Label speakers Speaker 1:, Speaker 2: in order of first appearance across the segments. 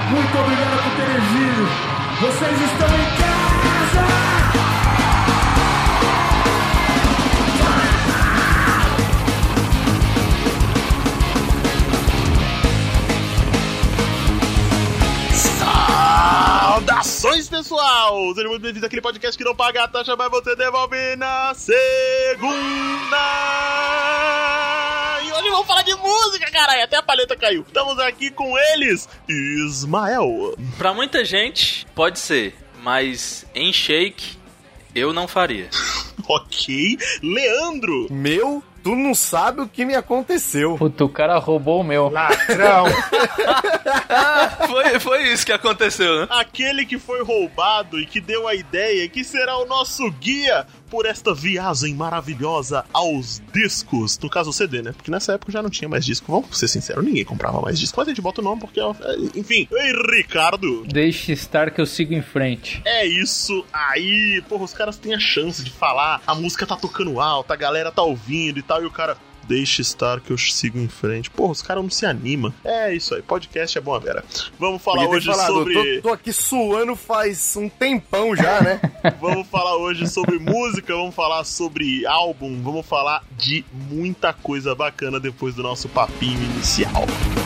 Speaker 1: Muito obrigado por terem vindo. Vocês estão em casa.
Speaker 2: Saudações, pessoal! Sejam muito bem-vindos àquele podcast que não paga a taxa, mas você devolve na segunda! E hoje vamos falar de música, caralho! Até a palheta caiu. Estamos aqui com eles, Ismael.
Speaker 3: Pra muita gente, pode ser, mas em shake, eu não faria.
Speaker 2: Ok. Leandro.
Speaker 4: Meu? Tu não sabe o que me aconteceu.
Speaker 5: Puta, o cara roubou o meu.
Speaker 1: Ladrão.
Speaker 3: Foi isso que aconteceu, né?
Speaker 2: Aquele que foi roubado e que deu a ideia que será o nosso guia por esta viagem maravilhosa aos discos. No caso, o CD, né? Porque nessa época já não tinha mais disco. Vamos ser sinceros, ninguém comprava mais disco. Mas a gente bota o nome porque... Enfim. Ei, Ricardo.
Speaker 5: Deixe estar que eu sigo em frente.
Speaker 2: É isso aí. Porra, os caras têm a chance de falar. A música tá tocando alto, a galera tá ouvindo e tal. E o cara... Deixa estar que eu sigo em frente. Porra, os caras não se animam. É isso aí, podcast é bom, Vera. Vamos falar hoje sobre...
Speaker 4: Tô aqui suando faz um tempão já, né?
Speaker 2: Vamos falar hoje sobre música, vamos falar sobre álbum, vamos falar de muita coisa bacana depois do nosso papinho inicial.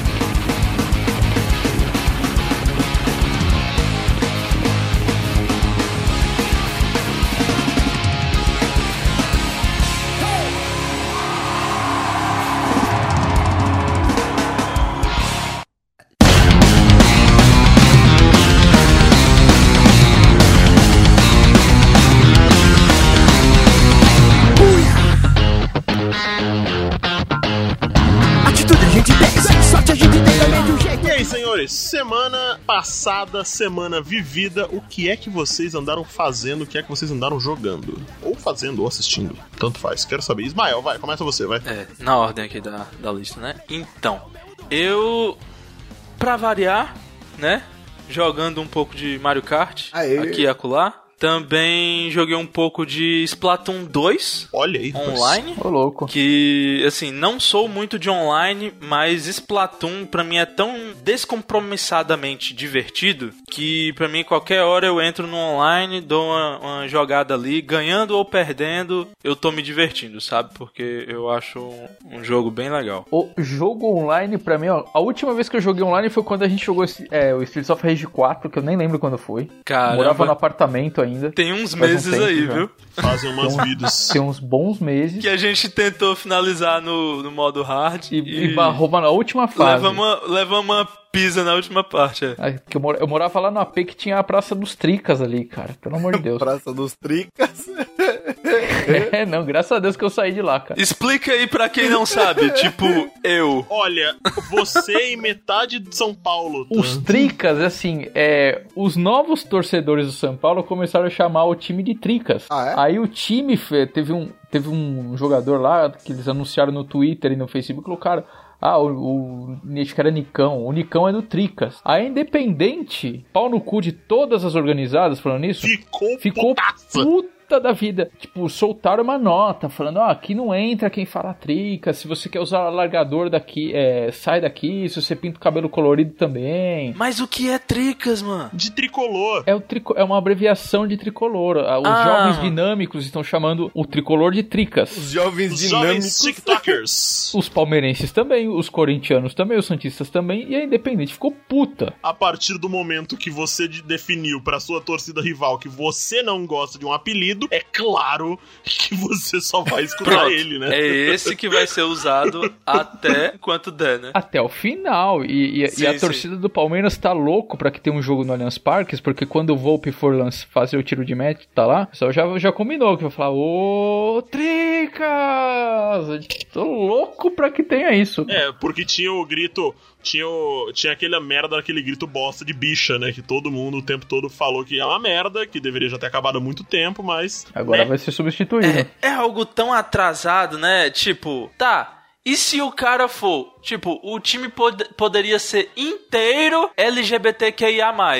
Speaker 2: Semana passada, semana vivida, o que é que vocês andaram fazendo, o que é que vocês andaram jogando? Ou fazendo, ou assistindo, tanto faz, quero saber. Ismael, vai, começa você, vai.
Speaker 3: Na ordem aqui da lista, né? Então, eu, pra variar, né, jogando um pouco de Mario Kart, aqui e acolá. Também joguei um pouco de Splatoon 2.
Speaker 2: Olha aí,
Speaker 3: online.
Speaker 5: Ô, louco.
Speaker 3: Que, assim, não sou muito de online, mas Splatoon pra mim é tão descompromissadamente divertido que pra mim qualquer hora eu entro no online, dou uma jogada ali, ganhando ou perdendo, eu tô me divertindo, sabe? Porque eu acho um jogo bem legal.
Speaker 5: O jogo online pra mim, ó, a última vez que eu joguei online foi quando a gente jogou o Streets of Rage 4, que eu nem lembro quando foi.
Speaker 3: Caramba.
Speaker 5: Morava no apartamento ainda.
Speaker 3: Tem uns meses tempo, aí, já. Viu?
Speaker 2: Fazem umas vidas.
Speaker 5: Tem uns bons meses.
Speaker 3: Que a gente tentou finalizar no modo hard.
Speaker 5: E barrou na última fase.
Speaker 3: Leva uma pisa na última parte.
Speaker 5: Eu morava lá no AP que tinha a Praça dos Tricas ali, cara. Pelo amor de Deus.
Speaker 4: Praça dos Tricas?
Speaker 5: Não, graças a Deus que eu saí de lá, cara.
Speaker 3: Explica aí pra quem não sabe, tipo, eu.
Speaker 2: Olha, você e metade de São Paulo. Tá?
Speaker 5: Os Tricas, assim, os novos torcedores do São Paulo começaram a chamar o time de Tricas. Aí o time teve um jogador lá que eles anunciaram no Twitter e no Facebook, colocaram... acho que era Nicão. O Nicão é do Tricas. A Independente, pau no cu de todas as organizadas falando nisso, ficou puta da vida. Tipo, soltaram uma nota falando, aqui não entra quem fala Tricas, se você quer usar largador daqui, sai daqui, se você pinta o cabelo colorido também.
Speaker 3: Mas o que é Tricas, mano?
Speaker 2: De tricolor.
Speaker 5: É uma abreviação de tricolor. Os jovens dinâmicos estão chamando o tricolor de Tricas.
Speaker 4: Os jovens dinâmicos.
Speaker 2: TikTokers.
Speaker 5: Os palmeirenses também, os corintianos também, os santistas também, e a Independente ficou puta.
Speaker 2: A partir do momento que você definiu pra sua torcida rival que você não gosta de um apelido, é claro que você só vai escutar ele, né?
Speaker 3: É esse que vai ser usado até quanto der, né?
Speaker 5: Até o final. E a torcida do Palmeiras tá louco pra que tenha um jogo no Allianz Parque, porque quando o Volpe for fazer o tiro de meta, tá lá, o pessoal já combinou que vai falar, ô, Tricas! Tô louco pra que tenha isso.
Speaker 2: Porque tinha o grito... Tinha aquela merda, aquele grito bosta de bicha, né? Que todo mundo o tempo todo falou que é uma merda, que deveria já ter acabado há muito tempo, mas...
Speaker 5: Agora vai ser substituído.
Speaker 3: É algo tão atrasado, né? Tipo, e se o cara for... Tipo, o time poderia ser inteiro LGBTQIA+.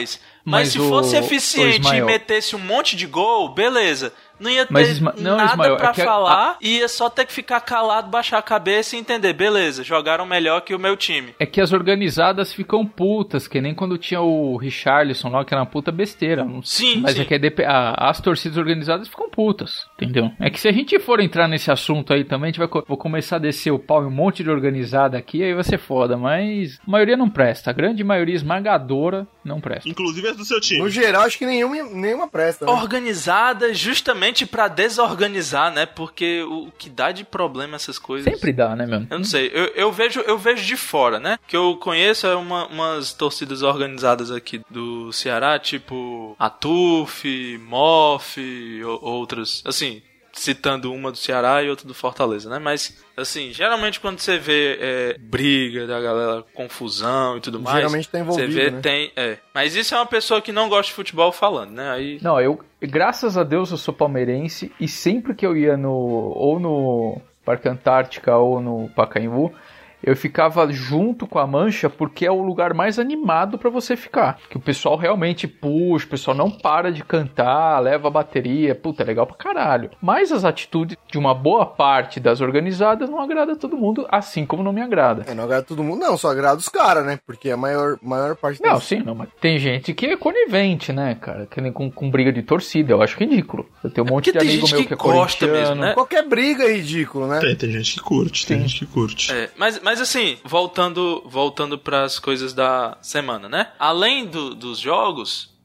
Speaker 3: Mas se fosse eficiente e metesse um monte de gol, beleza. Não ia ter nada pra falar, ia só ter que ficar calado, baixar a cabeça e entender, beleza, jogaram melhor que o meu time.
Speaker 5: É que as organizadas ficam putas, que nem quando tinha o Richarlison lá, que era uma puta besteira.
Speaker 3: Sim,
Speaker 5: mas
Speaker 3: sim.
Speaker 5: É que as torcidas organizadas ficam putas, entendeu? É que se a gente for entrar nesse assunto aí também, a gente vou começar a descer o pau em um monte de organizada aqui, aí vai ser foda, mas a maioria não presta, a grande maioria esmagadora não presta.
Speaker 2: Inclusive as do seu time.
Speaker 4: No geral, acho que nenhuma presta, né?
Speaker 3: Organizada justamente pra desorganizar, né? Porque o que dá de problema essas coisas...
Speaker 5: Sempre dá, né, meu?
Speaker 3: Eu não sei. Eu vejo de fora, né? Que eu conheço umas torcidas organizadas aqui do Ceará, tipo a TUF, MOF, outras... Assim, citando uma do Ceará e outra do Fortaleza, né? Mas, assim, geralmente quando você vê briga da galera, confusão e tudo mais...
Speaker 4: Geralmente tá envolvido,
Speaker 3: você vê,
Speaker 4: né?
Speaker 3: Mas isso é uma pessoa que não gosta de futebol falando, né? Aí...
Speaker 5: Não, graças a Deus eu sou palmeirense e sempre que eu ia ou no Parque Antártica ou no Pacaembu, eu ficava junto com a Mancha porque é o lugar mais animado pra você ficar. Que o pessoal realmente puxa, o pessoal não para de cantar, leva a bateria, puta, é legal pra caralho. Mas as atitudes de uma boa parte das organizadas não agrada a todo mundo, assim como não me agrada.
Speaker 4: Não agrada todo mundo, não, só agrada os caras, né? Porque a maior parte...
Speaker 5: Não, sim, não, mas tem gente que é conivente, né, cara? Que nem com briga de torcida, eu acho ridículo. Eu tenho um monte de amigo meu que é
Speaker 3: gosta mesmo, né?
Speaker 4: Qualquer briga é ridículo, né?
Speaker 2: Tem gente que curte, tem gente que curte.
Speaker 3: Mas assim, voltando pras coisas da semana, né? Além dos jogos,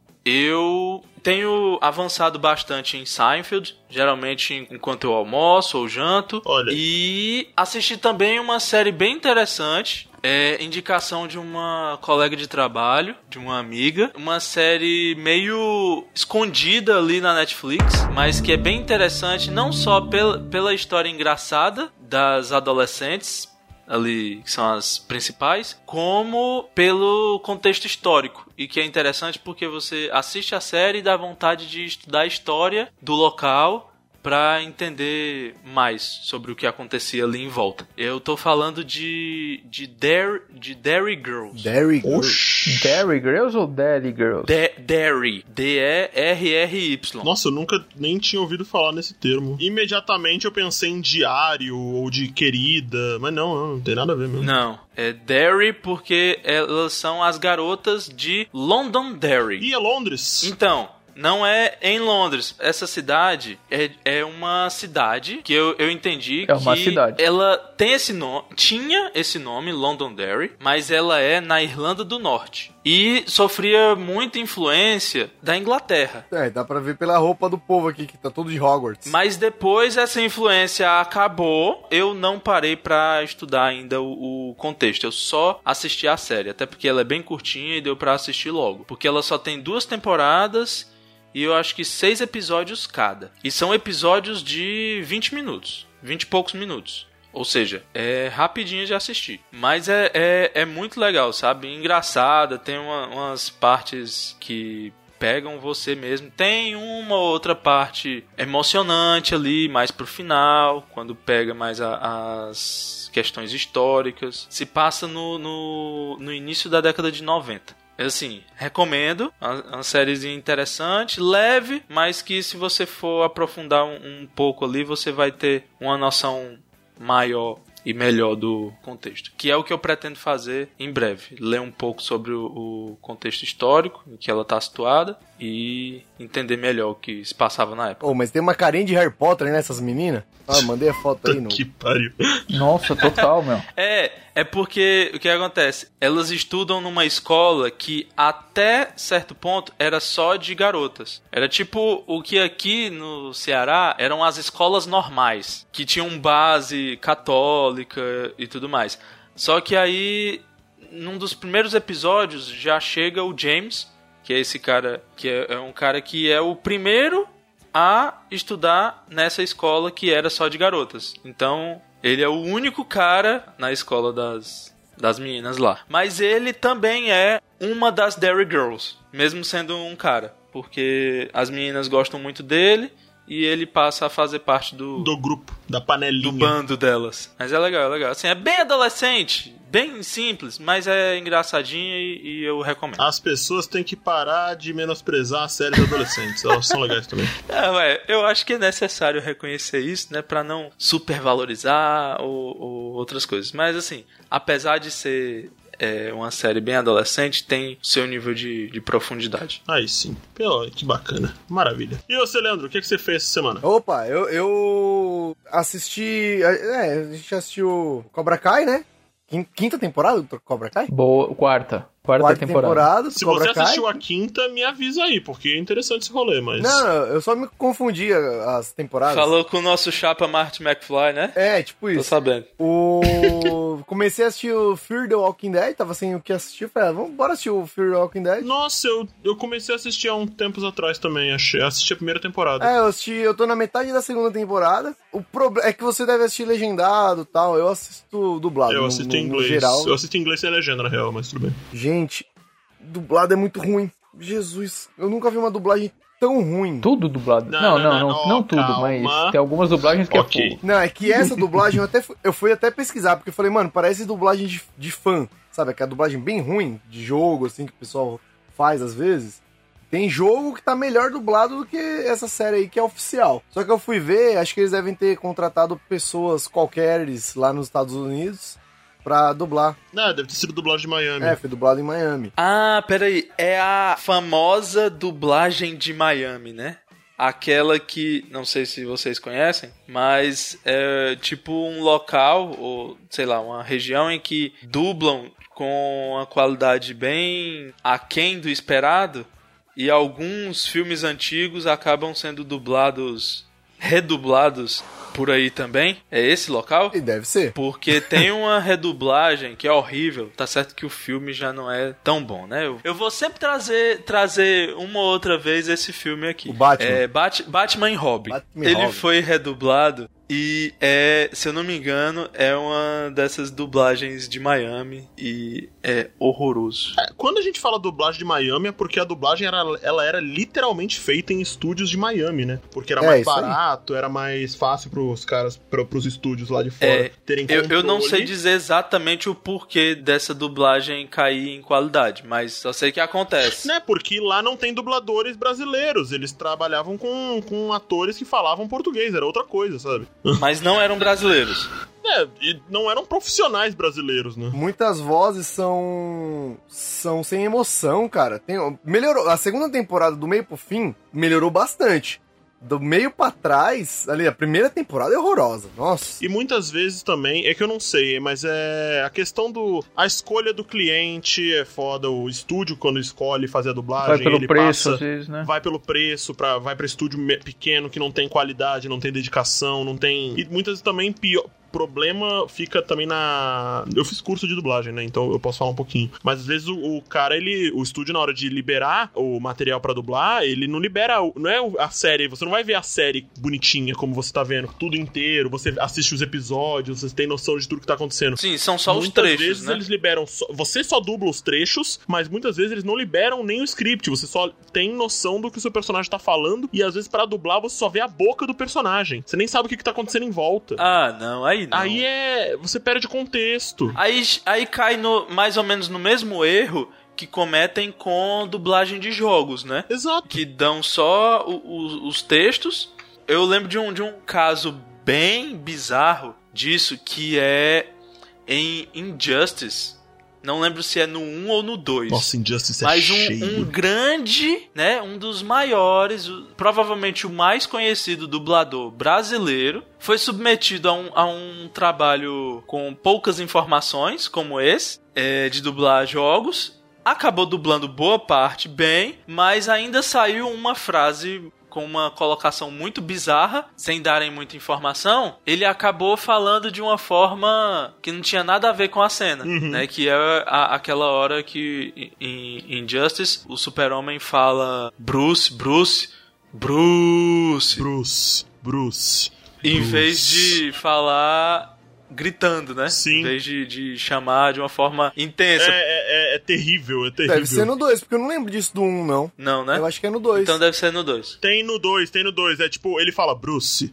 Speaker 3: eu tenho avançado bastante em Seinfeld, geralmente enquanto eu almoço ou janto.
Speaker 2: Olha.
Speaker 3: E assisti também uma série bem interessante, indicação de uma colega de trabalho, de uma amiga. Uma série meio escondida ali na Netflix, mas que é bem interessante, não só pela história engraçada das adolescentes, ali, que são as principais, como pelo contexto histórico. E que é interessante porque você assiste a série e dá vontade de estudar a história do local pra entender mais sobre o que acontecia ali em volta. Eu tô falando de Derry Girls.
Speaker 4: Derry Girls?
Speaker 5: Derry Girls ou Derry Girls?
Speaker 3: Derry. D-E-R-R-Y.
Speaker 2: Nossa, eu nunca nem tinha ouvido falar nesse termo. Imediatamente eu pensei em diário ou de querida, mas não tem nada a ver mesmo.
Speaker 3: Não, é Derry porque elas são as garotas de Londonderry.
Speaker 2: E é Londres?
Speaker 3: Então... Não é em Londres. Essa cidade é uma cidade que eu entendi que...
Speaker 5: É uma cidade.
Speaker 3: Ela tem tinha esse nome, Londonderry, mas ela é na Irlanda do Norte. E sofria muita influência da Inglaterra.
Speaker 4: Dá pra ver pela roupa do povo aqui, que tá todo de Hogwarts.
Speaker 3: Mas depois essa influência acabou, eu não parei pra estudar ainda o contexto. Eu só assisti a série, até porque ela é bem curtinha e deu pra assistir logo. Porque ela só tem 2 temporadas... E eu acho que 6 episódios cada. E são episódios de 20 minutos. 20 e poucos minutos. Ou seja, é rapidinho de assistir. Mas é muito legal, sabe? Engraçada. Tem umas partes que pegam você mesmo. Tem uma outra parte emocionante ali, mais pro final. Quando pega mais as questões históricas. Se passa no início da década de 90. Assim, recomendo, uma série interessante, leve, mas que se você for aprofundar um pouco ali, você vai ter uma noção maior e melhor do contexto. Que é o que eu pretendo fazer em breve. Ler um pouco sobre o contexto histórico em que ela está situada e entender melhor o que se passava na época.
Speaker 4: Mas tem uma carinha de Harry Potter aí nessas meninas. Mandei a foto aí no...
Speaker 2: Que pariu.
Speaker 5: Nossa, total, meu.
Speaker 3: É porque o que acontece? Elas estudam numa escola que até certo ponto era só de garotas. Era tipo o que aqui no Ceará eram as escolas normais, que tinham base católica e tudo mais. Só que aí, num dos primeiros episódios, já chega o James, que é esse cara, que é um cara que é o primeiro a estudar nessa escola que era só de garotas. Então, ele é o único cara na escola das meninas lá. Mas ele também é uma das Derry Girls, mesmo sendo um cara. Porque as meninas gostam muito dele e ele passa a fazer parte do
Speaker 2: grupo, da panelinha.
Speaker 3: Do bando delas. Mas é legal, é legal. Assim, é bem adolescente, bem simples, mas é engraçadinho e eu recomendo.
Speaker 2: As pessoas têm que parar de menosprezar as séries adolescentes. Elas são legais também.
Speaker 3: Eu acho que é necessário reconhecer isso, né? Pra não supervalorizar ou outras coisas. Mas assim, apesar de ser uma série bem adolescente, tem seu nível de profundidade.
Speaker 2: Aí sim. Pô, que bacana. Maravilha. E você, Leandro, o que você fez essa semana?
Speaker 4: Opa, eu assisti... a gente assistiu Cobra Kai, né? Quinta temporada do Cobra Kai?
Speaker 5: Boa, quarta temporada.
Speaker 2: Se você assistiu a quinta, me avisa aí, porque é interessante esse rolê, mas...
Speaker 4: Não, eu só me confundi as temporadas.
Speaker 3: Falou com o nosso chapa Marty McFly, né?
Speaker 4: É, tipo isso.
Speaker 3: Tô sabendo.
Speaker 4: Comecei a assistir o Fear the Walking Dead, tava sem o que assistir, falei, bora assistir o Fear the Walking Dead.
Speaker 2: Nossa, eu comecei a assistir há uns tempos atrás também, assisti a primeira temporada.
Speaker 4: Eu tô na metade da segunda temporada. O problema é que você deve assistir legendado e tal, eu assisto dublado.
Speaker 2: Eu assisto em inglês.
Speaker 4: Geral.
Speaker 2: Eu assisto em inglês sem legenda, na real, mas tudo bem.
Speaker 4: Gente, dublado é muito ruim. Jesus, eu nunca vi uma dublagem tão ruim.
Speaker 5: Tudo dublado? Não tudo,
Speaker 2: calma.
Speaker 5: Mas tem algumas dublagens que é fogo.
Speaker 4: Não, é que essa dublagem eu fui até pesquisar, porque eu falei, mano, parece dublagem de fã, sabe? Aquela dublagem bem ruim, de jogo, assim, que o pessoal faz às vezes. Tem jogo que tá melhor dublado do que essa série aí, que é oficial. Só que eu fui ver, acho que eles devem ter contratado pessoas qualqueres lá nos Estados Unidos pra dublar.
Speaker 2: Deve ter sido dublagem de Miami.
Speaker 4: Foi dublado em Miami.
Speaker 3: Ah, peraí. É a famosa dublagem de Miami, né? Aquela que, não sei se vocês conhecem, mas é tipo um local, ou sei lá, uma região em que dublam com uma qualidade bem aquém do esperado, e alguns filmes antigos acabam sendo redublados por aí também. É esse local?
Speaker 4: E deve ser.
Speaker 3: Porque tem uma redublagem que é horrível. Tá certo que o filme já não é tão bom, né? Eu vou sempre trazer uma ou outra vez esse filme aqui.
Speaker 4: O Batman.
Speaker 3: Batman e Robin. Ele foi redublado e se eu não me engano, é uma dessas dublagens de Miami e é horroroso.
Speaker 2: Quando a gente fala dublagem de Miami é porque a dublagem ela era literalmente feita em estúdios de Miami, né? Porque era mais barato, era mais fácil pros caras, pros estúdios lá de fora terem controle.
Speaker 3: Eu não sei dizer exatamente o porquê dessa dublagem cair em qualidade, mas só sei que acontece.
Speaker 2: Né? Porque lá não tem dubladores brasileiros, eles trabalhavam com atores que falavam português, era outra coisa, sabe?
Speaker 3: Mas não eram brasileiros.
Speaker 2: E não eram profissionais brasileiros, né?
Speaker 4: Muitas vozes são sem emoção, cara. Melhorou. A segunda temporada, do meio pro fim, melhorou bastante. Do meio pra trás, ali, a primeira temporada é horrorosa, nossa.
Speaker 2: E muitas vezes também, é que eu não sei, mas é a questão a escolha do cliente é foda, o estúdio quando escolhe fazer a dublagem,
Speaker 5: vai pelo
Speaker 2: ele
Speaker 5: preço,
Speaker 2: passa,
Speaker 5: às vezes, né?
Speaker 2: Vai pelo preço, vai pra estúdio pequeno que não tem qualidade, não tem dedicação, não tem... E muitas vezes também problema fica também eu fiz curso de dublagem, né? Então eu posso falar um pouquinho. Mas às vezes o cara, o estúdio, na hora de liberar o material pra dublar, ele não libera, não é a série, você não vai ver a série bonitinha como você tá vendo, tudo inteiro, você assiste os episódios, você tem noção de tudo que tá acontecendo.
Speaker 3: Sim, são só
Speaker 2: muitas
Speaker 3: os trechos,
Speaker 2: vezes,
Speaker 3: né?
Speaker 2: Eles liberam, você só dubla os trechos, mas muitas vezes eles não liberam nem o script, você só tem noção do que o seu personagem tá falando, e às vezes pra dublar você só vê a boca do personagem. Você nem sabe o que tá acontecendo em volta.
Speaker 3: Ah, não, aí não.
Speaker 2: Aí você perde contexto.
Speaker 3: Aí cai mais ou menos no mesmo erro que cometem com dublagem de jogos, né?
Speaker 2: Exato.
Speaker 3: Que dão só os textos. Eu lembro de um caso bem bizarro disso, que é em Injustice. Não lembro se é no 1 ou no 2.
Speaker 2: Nossa, Injustice
Speaker 3: mas
Speaker 2: cheio.
Speaker 3: Um grande, né? Um dos maiores, provavelmente o mais conhecido dublador brasileiro, foi submetido a um trabalho com poucas informações, como esse, de dublar jogos. Acabou dublando boa parte bem, mas ainda saiu uma frase com uma colocação muito bizarra, sem darem muita informação. Ele acabou falando de uma forma que não tinha nada a ver com a cena, né? Que é aquela hora que em Injustice o Super-Homem fala Bruce. Em vez de falar gritando, né?
Speaker 2: Sim.
Speaker 3: Em vez de chamar de uma forma intensa.
Speaker 2: É terrível, é terrível.
Speaker 4: Deve ser no 2, porque eu não lembro disso do 1, não.
Speaker 3: Não, né?
Speaker 4: Eu acho que é no 2.
Speaker 3: Então deve ser no 2.
Speaker 2: Tem no 2. É tipo, ele fala Bruce.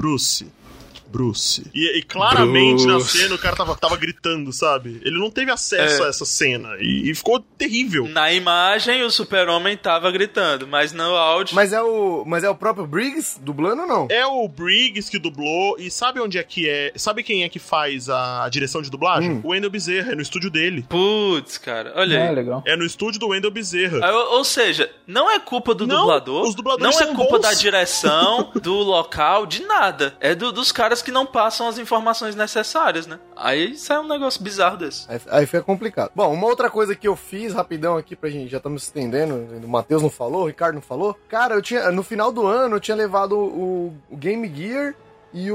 Speaker 2: E claramente na cena o cara tava gritando, sabe? Ele não teve acesso a essa cena. E ficou terrível.
Speaker 3: Na imagem, o Super-Homem tava gritando, mas no áudio...
Speaker 4: Mas é o próprio Briggs dublando ou não?
Speaker 2: É o Briggs que dublou. E sabe onde é que é? Sabe quem é que faz a direção de dublagem? O Wendell Bezerra, é no estúdio dele.
Speaker 3: Putz, cara, olha aí.
Speaker 5: Legal.
Speaker 2: É no estúdio do Wendell Bezerra.
Speaker 3: Ou seja, não é culpa do dublador.
Speaker 2: Os dubladores
Speaker 3: não é
Speaker 2: são
Speaker 3: culpa
Speaker 2: bons.
Speaker 3: da direção, do local, de nada. É dos caras que não passam as informações necessárias, né? Aí sai um negócio bizarro desse.
Speaker 4: Aí fica complicado. Bom, uma outra coisa que eu fiz rapidão aqui pra gente, já estamos se estendendo, o Matheus não falou, o Ricardo não falou. Cara, no final do ano eu tinha levado o Game Gear e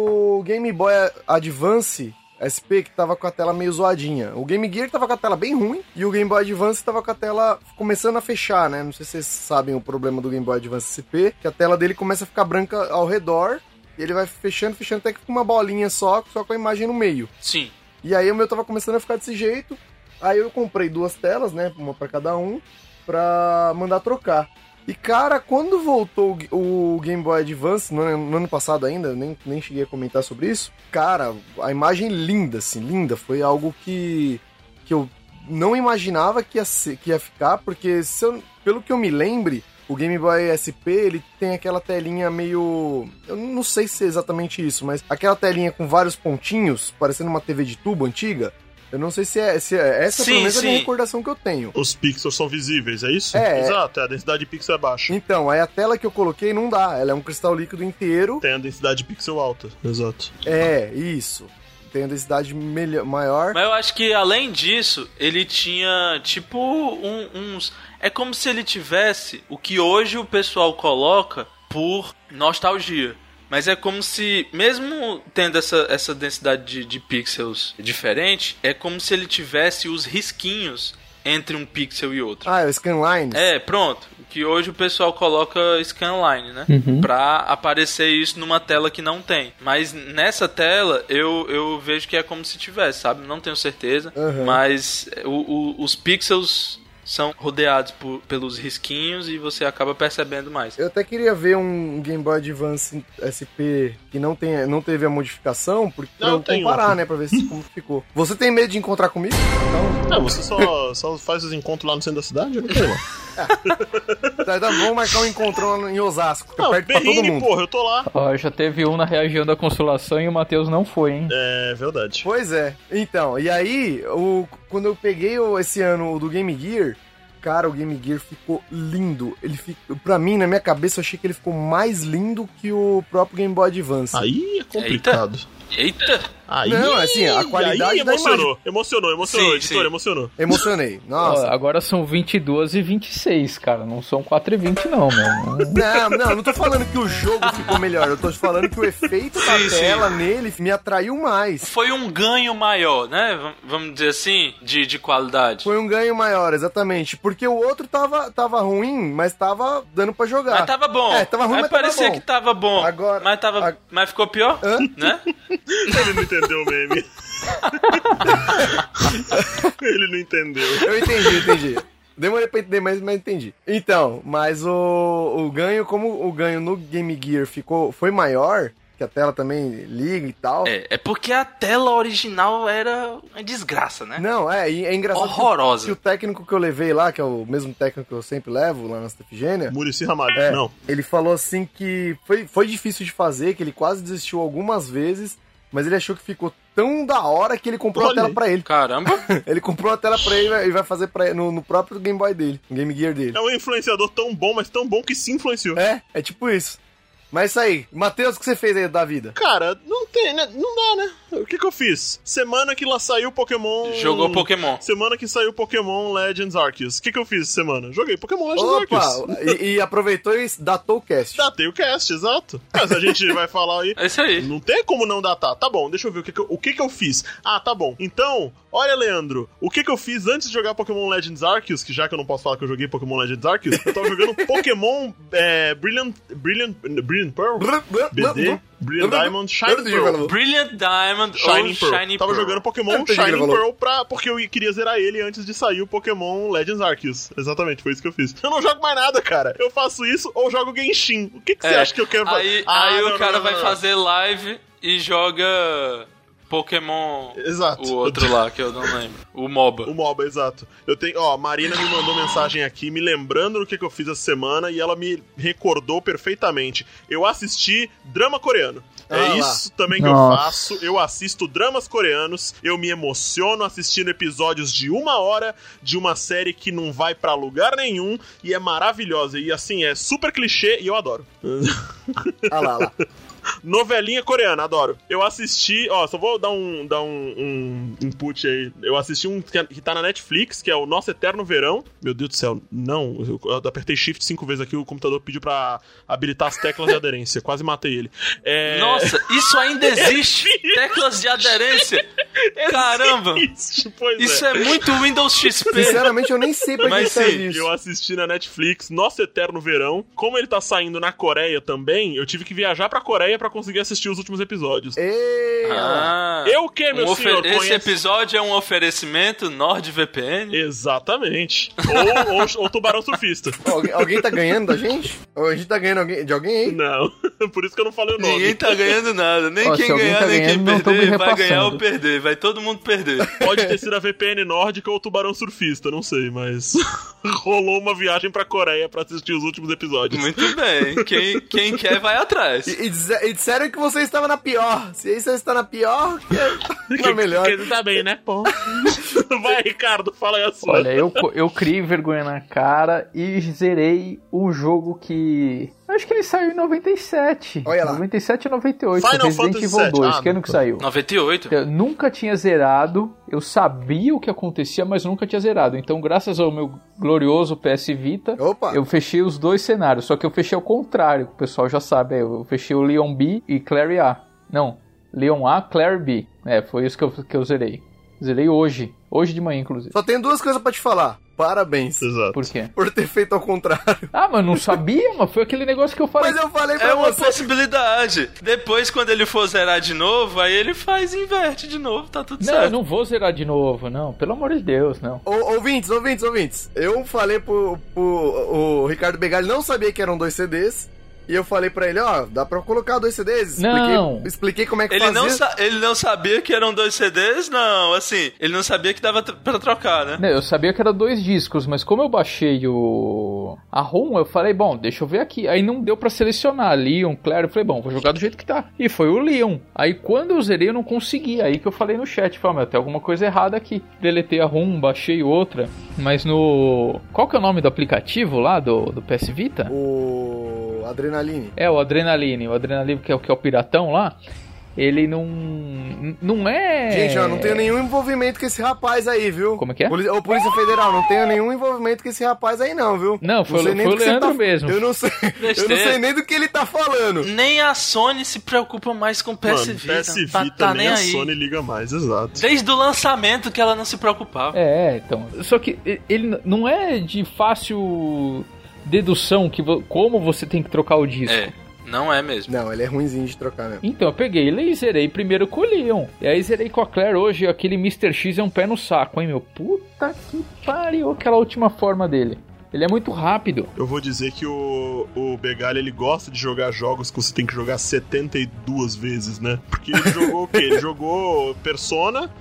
Speaker 4: o Game Boy Advance SP, que tava com a tela meio zoadinha. O Game Gear tava com a tela bem ruim e o Game Boy Advance tava com a tela começando a fechar, né? Não sei se vocês sabem o problema do Game Boy Advance SP, que a tela dele começa a ficar branca ao redor. E ele vai fechando até que fica uma bolinha só com a imagem no meio.
Speaker 3: Sim.
Speaker 4: E aí o meu tava começando a ficar desse jeito. Aí eu comprei 2 telas, né? Uma pra cada um, pra mandar trocar. E cara, quando voltou o Game Boy Advance, no ano passado ainda, nem cheguei a comentar sobre isso. Cara, a imagem linda, assim, linda. Foi algo que eu não imaginava que ia ficar, porque pelo que eu me lembre, o Game Boy SP, ele tem aquela telinha meio... Eu não sei se é exatamente isso, mas aquela telinha com vários pontinhos, parecendo uma TV de tubo antiga. Eu não sei se é essa, pelo menos é a minha recordação que eu tenho.
Speaker 2: Os pixels são visíveis, é isso?
Speaker 4: É.
Speaker 2: Exato, a densidade de pixel é baixa.
Speaker 4: Então, aí a tela que eu coloquei não dá, ela é um cristal líquido inteiro.
Speaker 2: Tem a densidade de pixel alta, exato.
Speaker 4: É, isso. Tem a densidade maior.
Speaker 3: Mas eu acho que, além disso, ele tinha, tipo, uns... É como se ele tivesse o que hoje o pessoal coloca por nostalgia. Mas é como se, mesmo tendo essa densidade de pixels diferente, é como se ele tivesse os risquinhos entre um pixel e outro.
Speaker 4: Ah, é o scanline?
Speaker 3: É, pronto. Que hoje o pessoal coloca scanline, né? Pra aparecer isso numa tela que não tem. Mas nessa tela, eu vejo que é como se tivesse, sabe? Não tenho certeza. Mas os pixels são rodeados pelos risquinhos e você acaba percebendo mais.
Speaker 4: Eu até queria ver um Game Boy Advance SP que não teve a modificação, pra eu comparar, né, pra ver como ficou. Você tem medo de encontrar comigo?
Speaker 2: Não, você só faz os encontros lá no centro da cidade? Eu não tenho,
Speaker 4: Tá, vamos marcar um encontro em Osasco, que é perto pra todo mundo.
Speaker 2: Porra, eu tô lá.
Speaker 5: Ó, já teve um na região da Consolação e o Matheus não foi, hein?
Speaker 2: É verdade.
Speaker 4: Pois é. Então, e aí, quando eu peguei esse ano o do Game Gear, cara, o Game Gear ficou lindo. Pra mim, na minha cabeça, eu achei que ele ficou mais lindo que o próprio Game Boy Advance.
Speaker 2: Aí é complicado.
Speaker 3: Eita!
Speaker 4: Aí, não, assim, a qualidade da imagem...
Speaker 2: Emocionou, editor, emocionou.
Speaker 4: Emocionei, nossa.
Speaker 5: Ó, agora são 22 e 26, cara, não são 4 e 20 não, meu.
Speaker 4: Não tô falando que o jogo ficou melhor, eu tô falando que o efeito da tela nele me atraiu mais.
Speaker 3: Foi um ganho maior, né? Vamos dizer assim, de qualidade.
Speaker 4: Foi um ganho maior, exatamente, porque o outro tava ruim, mas tava dando pra jogar.
Speaker 3: Mas tava bom.
Speaker 4: Tava ruim, mas
Speaker 3: parecia
Speaker 4: tava bom.
Speaker 3: Que tava bom.
Speaker 4: Agora,
Speaker 3: mas ficou pior, né?
Speaker 2: Ele não entendeu o meme. Ele não entendeu.
Speaker 4: Eu entendi. Demorei pra entender, mas entendi. Então, mas o ganho, como o ganho no Game Gear foi maior, que a tela também liga e tal.
Speaker 3: É porque a tela original era uma desgraça, né?
Speaker 4: Não, é engraçado.
Speaker 3: Horrorosa.
Speaker 4: Que o técnico que eu levei lá, que é o mesmo técnico que eu sempre levo lá na Santa Efigênia.
Speaker 2: Muricy Ramalho, não.
Speaker 4: Ele falou assim que foi difícil de fazer, que ele quase desistiu algumas vezes, mas ele achou que ficou tão da hora que ele comprou a tela pra ele.
Speaker 3: Caramba!
Speaker 4: Ele comprou a tela pra ele e vai fazer no próprio Game Boy dele, no Game Gear dele.
Speaker 2: É um influenciador tão bom, mas tão bom que se influenciou.
Speaker 4: É tipo isso. Mas isso aí, Matheus, o que você fez aí da vida?
Speaker 2: Cara, não tem, né? Não dá, né? O que eu fiz? Semana que lá saiu Pokémon...
Speaker 3: Jogou Pokémon.
Speaker 2: Semana que saiu Pokémon Legends Arceus. O que eu fiz essa semana? Joguei Pokémon Legends Arceus.
Speaker 4: E aproveitou e datou o cast.
Speaker 2: Datei o cast, exato. Mas a gente vai falar aí...
Speaker 3: É isso aí.
Speaker 2: Não tem como não datar. Tá bom, deixa eu ver o que eu fiz. Ah, tá bom. Então, olha, Leandro, o que eu fiz antes de jogar Pokémon Legends Arceus, que já que eu não posso falar que eu joguei Pokémon Legends Arceus, eu tava jogando Pokémon Brilliant Brilliant Pearl? BD? Brilliant Diamond, Shining Pearl.
Speaker 3: Brilliant Diamond
Speaker 2: Shining Pearl.
Speaker 3: Shining
Speaker 2: Tava
Speaker 3: Pearl.
Speaker 2: jogando Pokémon Shining Pearl porque eu queria zerar ele antes de sair o Pokémon Legends Arceus. Exatamente, foi isso que eu fiz. Eu não jogo mais nada, cara. Eu faço isso ou jogo Genshin. O que você acha que eu quero fazer?
Speaker 3: Aí o cara vai fazer live e joga Pokémon.
Speaker 2: Exato.
Speaker 3: O outro lá, que eu não lembro. O MOBA.
Speaker 2: O MOBA, exato. Eu tenho, a Marina me mandou mensagem aqui me lembrando do que eu fiz essa semana e ela me recordou perfeitamente. Eu assisti drama coreano. Isso também que eu faço. Eu assisto dramas coreanos, eu me emociono assistindo episódios de 1 hora de uma série que não vai pra lugar nenhum e é maravilhosa. E assim, é super clichê e eu adoro.
Speaker 4: lá.
Speaker 2: Novelinha coreana, adoro. Eu assisti, só vou dar um input aí. Eu assisti um que tá na Netflix, que é o Nosso Eterno Verão. Meu Deus do céu, não. Eu apertei Shift 5 vezes aqui, o computador pediu pra habilitar as teclas de aderência. Quase matei ele.
Speaker 3: Nossa, isso ainda existe? Teclas de aderência? Caramba! Isso é muito Windows XP.
Speaker 4: Sinceramente, eu nem sei pra que serve isso.
Speaker 2: Eu assisti na Netflix Nosso Eterno Verão. Como ele tá saindo na Coreia também, eu tive que viajar pra Coreia pra conseguir assistir os últimos episódios. Eu o que, meu senhor?
Speaker 3: Esse episódio é um oferecimento NordVPN?
Speaker 2: Exatamente. ou Tubarão Surfista.
Speaker 4: Alguém tá ganhando da gente? Ou a gente tá ganhando de alguém aí?
Speaker 2: Não, por isso que eu não falei o nome.
Speaker 3: Ninguém tá ganhando nada. Nem quem ganhar, nem quem perder, vai ganhar ou perder. Vai todo mundo perder.
Speaker 2: Pode ter sido a VPN nórdica ou o Tubarão Surfista, não sei, mas rolou uma viagem pra Coreia pra assistir os últimos episódios.
Speaker 3: Muito bem. Quem quer vai atrás.
Speaker 4: E disseram que você estava na pior. Se aí você está na pior, que é melhor.
Speaker 2: Porque tá bem, né, pô? Vai, Ricardo, fala aí a sua.
Speaker 5: Olha, eu criei vergonha na cara e zerei um jogo que... Acho que ele saiu em 97.
Speaker 4: Olha lá.
Speaker 5: 97 ou 98.
Speaker 2: Final
Speaker 5: Resident
Speaker 2: Fantasy
Speaker 5: Evil 2.
Speaker 2: VII.
Speaker 5: Que ano que saiu?
Speaker 3: 98.
Speaker 5: Eu nunca tinha zerado. Eu sabia o que acontecia, mas nunca tinha zerado. Então, graças ao meu glorioso PS Vita, eu fechei os 2 cenários. Só que eu fechei ao contrário. O pessoal já sabe. Eu fechei o Leon B e Clary A. Não. Leon A, Clary B. Foi isso que eu zerei. Zerei hoje. Hoje de manhã, inclusive.
Speaker 4: Só tenho 2 coisas pra te falar. Parabéns.
Speaker 2: Exato.
Speaker 5: Por quê?
Speaker 4: Por ter feito ao contrário.
Speaker 5: Mas não sabia, mas foi aquele negócio que eu falei.
Speaker 4: Mas eu falei pra
Speaker 3: você. É uma
Speaker 4: você.
Speaker 3: possibilidade. Depois, quando ele for zerar de novo, aí ele faz e inverte de novo, tá tudo certo.
Speaker 5: Não, eu não vou zerar de novo, não. Pelo amor de Deus, não.
Speaker 4: Ouvintes. Eu falei pro o Ricardo Begali, não sabia que eram 2 CDs. E eu falei pra ele, dá pra colocar 2 CDs? Expliquei como é que fazia.
Speaker 3: Ele não sabia que eram 2 CDs? Não, assim, ele não sabia que dava pra trocar, né?
Speaker 5: Não, eu sabia que eram 2 discos, mas como eu baixei a ROM, eu falei, bom, deixa eu ver aqui. Aí não deu pra selecionar Leon, Claire, eu falei, bom, vou jogar do jeito que tá. E foi o Leon. Aí quando eu zerei, eu não consegui. Aí que eu falei no chat, falei, tem alguma coisa errada aqui. Deletei a ROM, baixei outra, mas no... Qual que é o nome do aplicativo lá, do PS Vita?
Speaker 4: O Adrenaline.
Speaker 5: O Adrenaline. O Adrenaline, que é o piratão lá, ele não é...
Speaker 4: Gente, não tenho nenhum envolvimento com esse rapaz aí, viu?
Speaker 5: Como é que é?
Speaker 4: Ô, Polícia Federal, não tenho nenhum envolvimento com esse rapaz aí não, viu?
Speaker 5: Não, foi o Leandro mesmo.
Speaker 4: Eu não sei nem do que ele tá falando.
Speaker 3: Nem a Sony se preocupa mais com o PS Vita.
Speaker 2: PS Vita nem a Sony liga mais, exato.
Speaker 3: Desde o lançamento que ela não se preocupava.
Speaker 5: Então. Só que ele não é de fácil dedução como você tem que trocar o disco.
Speaker 3: Não é mesmo.
Speaker 4: Não, ele é ruimzinho de trocar mesmo.
Speaker 5: Então, eu peguei ele e zerei primeiro com o Leon. E aí zerei com a Claire hoje. Aquele Mr. X é um pé no saco, hein, meu? Puta que pariu, aquela última forma dele. Ele é muito rápido.
Speaker 2: Eu vou dizer que o Begali, ele gosta de jogar jogos que você tem que jogar 72 vezes, né? Porque ele jogou o quê? Ele jogou Persona...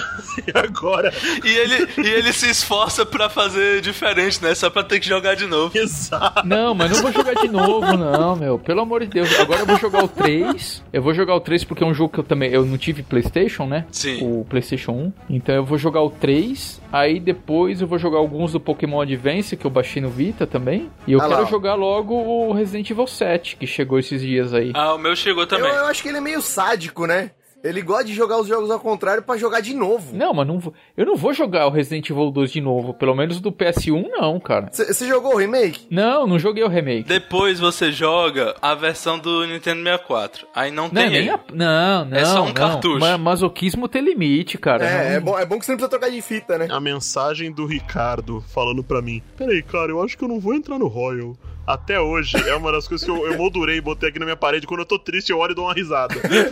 Speaker 2: e agora...
Speaker 3: E ele se esforça pra fazer diferente, né? Só pra ter que jogar de novo.
Speaker 2: Exato.
Speaker 5: Não, mas não vou jogar de novo, não, meu. Pelo amor de Deus. Agora eu vou jogar o 3. Eu vou jogar o 3 porque é um jogo que eu não tive PlayStation, né?
Speaker 3: Sim.
Speaker 5: O PlayStation 1. Então eu vou jogar o 3. Aí depois eu vou jogar alguns do Pokémon Advance, que eu baixei no Vita também. E eu quero jogar logo o Resident Evil 7, que chegou esses dias aí.
Speaker 3: O meu chegou também.
Speaker 4: Eu acho que ele é meio sádico, né? Ele gosta de jogar os jogos ao contrário pra jogar de novo.
Speaker 5: Não, mas eu não vou jogar o Resident Evil 2 de novo. Pelo menos do PS1, não, cara.
Speaker 4: Você jogou o remake?
Speaker 5: Não joguei o remake.
Speaker 3: Depois você joga a versão do Nintendo 64. Aí não tem
Speaker 5: Não.
Speaker 3: É só um cartucho.
Speaker 5: Masoquismo tem limite, cara.
Speaker 4: É bom que você não precisa trocar de fita, né?
Speaker 2: A mensagem do Ricardo falando pra mim: peraí, cara, eu acho que eu não vou entrar no Royal. até hoje, é uma das coisas que eu moldurei e botei aqui na minha parede. Quando eu tô triste, eu olho e dou uma risada.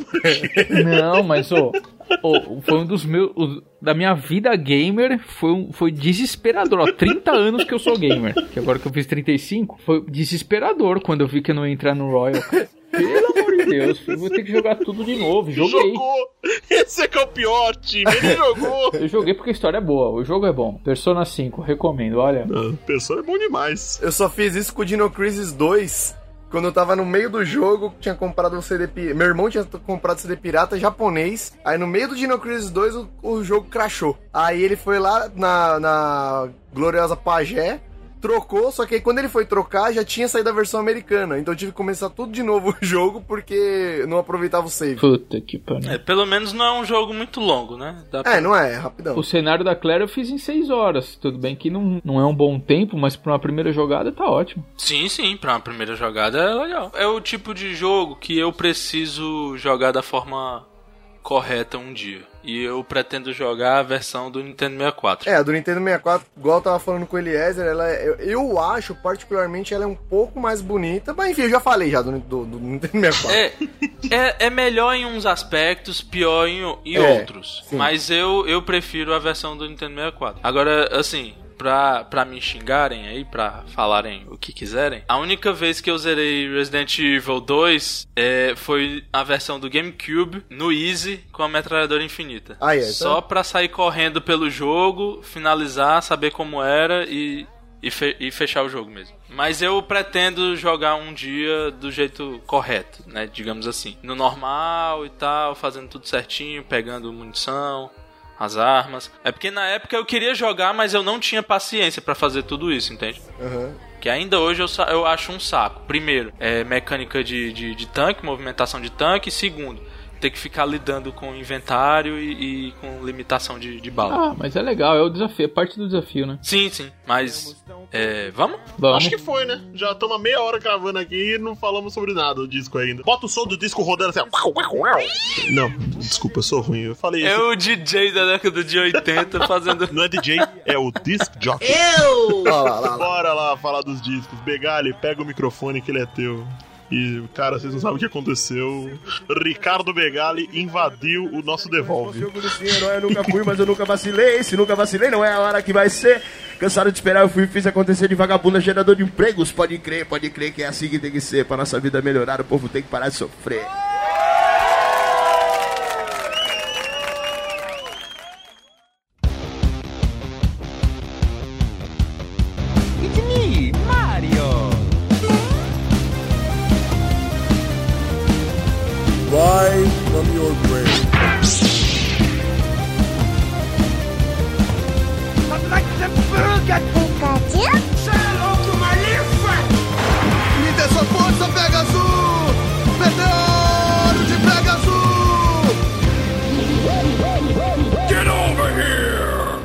Speaker 5: Não, mas, foi um dos meus... Da minha vida gamer, foi desesperador. Ó, 30 anos que eu sou gamer. Que agora que eu fiz 35, foi desesperador quando eu vi que eu não ia entrar no Royal. Pelo amor de Deus, eu vou ter que jogar tudo de novo. Joguei.
Speaker 2: Jogou! Esse é que é o pior time, ele jogou!
Speaker 5: Eu joguei porque a história é boa, o jogo é bom. Persona 5, recomendo, olha.
Speaker 2: Persona é bom demais.
Speaker 4: Eu só fiz isso com o Dino Crisis 2, quando eu tava no meio do jogo, tinha comprado um CD pirata. Meu irmão tinha comprado CD pirata japonês. Aí no meio do Dino Crisis 2 o jogo crashou. Aí ele foi lá na gloriosa Pagé, trocou, só que aí quando ele foi trocar, já tinha saído a versão americana. Então eu tive que começar tudo de novo o jogo, porque não aproveitava o save.
Speaker 5: Puta que pariu.
Speaker 3: Pelo menos não é um jogo muito longo, né?
Speaker 4: Não é rapidão.
Speaker 5: O cenário da Claire eu fiz em 6 horas. Tudo bem que não é um bom tempo, mas pra uma primeira jogada tá ótimo.
Speaker 3: Sim, pra uma primeira jogada é legal. É o tipo de jogo que eu preciso jogar da forma correta um dia. E eu pretendo jogar a versão do Nintendo 64.
Speaker 4: A do Nintendo 64, igual eu tava falando com o Eliezer, eu acho, particularmente, ela é um pouco mais bonita. Mas enfim, eu já falei já do Nintendo 64.
Speaker 3: É melhor em uns aspectos, pior em outros. Sim. Mas eu prefiro a versão do Nintendo 64. Agora, assim... Pra me xingarem aí, pra falarem o que quiserem, a única vez que eu zerei Resident Evil 2 foi a versão do GameCube no Easy com a metralhadora infinita. Só pra sair correndo pelo jogo, finalizar, saber como era e fechar o jogo mesmo. Mas eu pretendo jogar um dia do jeito correto, né, digamos assim, no normal e tal, fazendo tudo certinho, pegando munição, as armas. É porque na época eu queria jogar, mas eu não tinha paciência pra fazer tudo isso, entende? Que ainda hoje eu acho um saco. Primeiro, mecânica de tanque, movimentação de tanque. Segundo, ter que ficar lidando com inventário e com limitação de bala.
Speaker 5: Mas é legal, é o desafio, é parte do desafio, né?
Speaker 3: Sim, mas... Vamos?
Speaker 2: Acho que foi, né? Já estamos meia hora gravando aqui e não falamos sobre nada do disco ainda. Bota o som do disco rodando assim. Não, desculpa, eu sou ruim. Eu falei isso.
Speaker 3: É o DJ da década de 80 fazendo...
Speaker 2: Não é DJ, é o Disc Jockey. Bora lá falar dos discos. Begali, pega o microfone que ele é teu. E, cara, vocês não sabem o que aconteceu. Ricardo Begali invadiu o nosso Devolve.
Speaker 1: Eu nunca fui, mas eu nunca vacilei. Se nunca vacilei, não é a hora que vai ser. Cansado de esperar, eu fui e fiz acontecer de vagabunda, gerador de empregos. Pode crer que é assim que tem que ser. Pra nossa vida melhorar, o povo tem que parar de sofrer.
Speaker 6: Rise from your grave.
Speaker 1: I'd like to burger Pikachu. Say hello to my little friend.
Speaker 6: Me dê sua força, Pegasus! Meteoro de Pegasus! Get over here!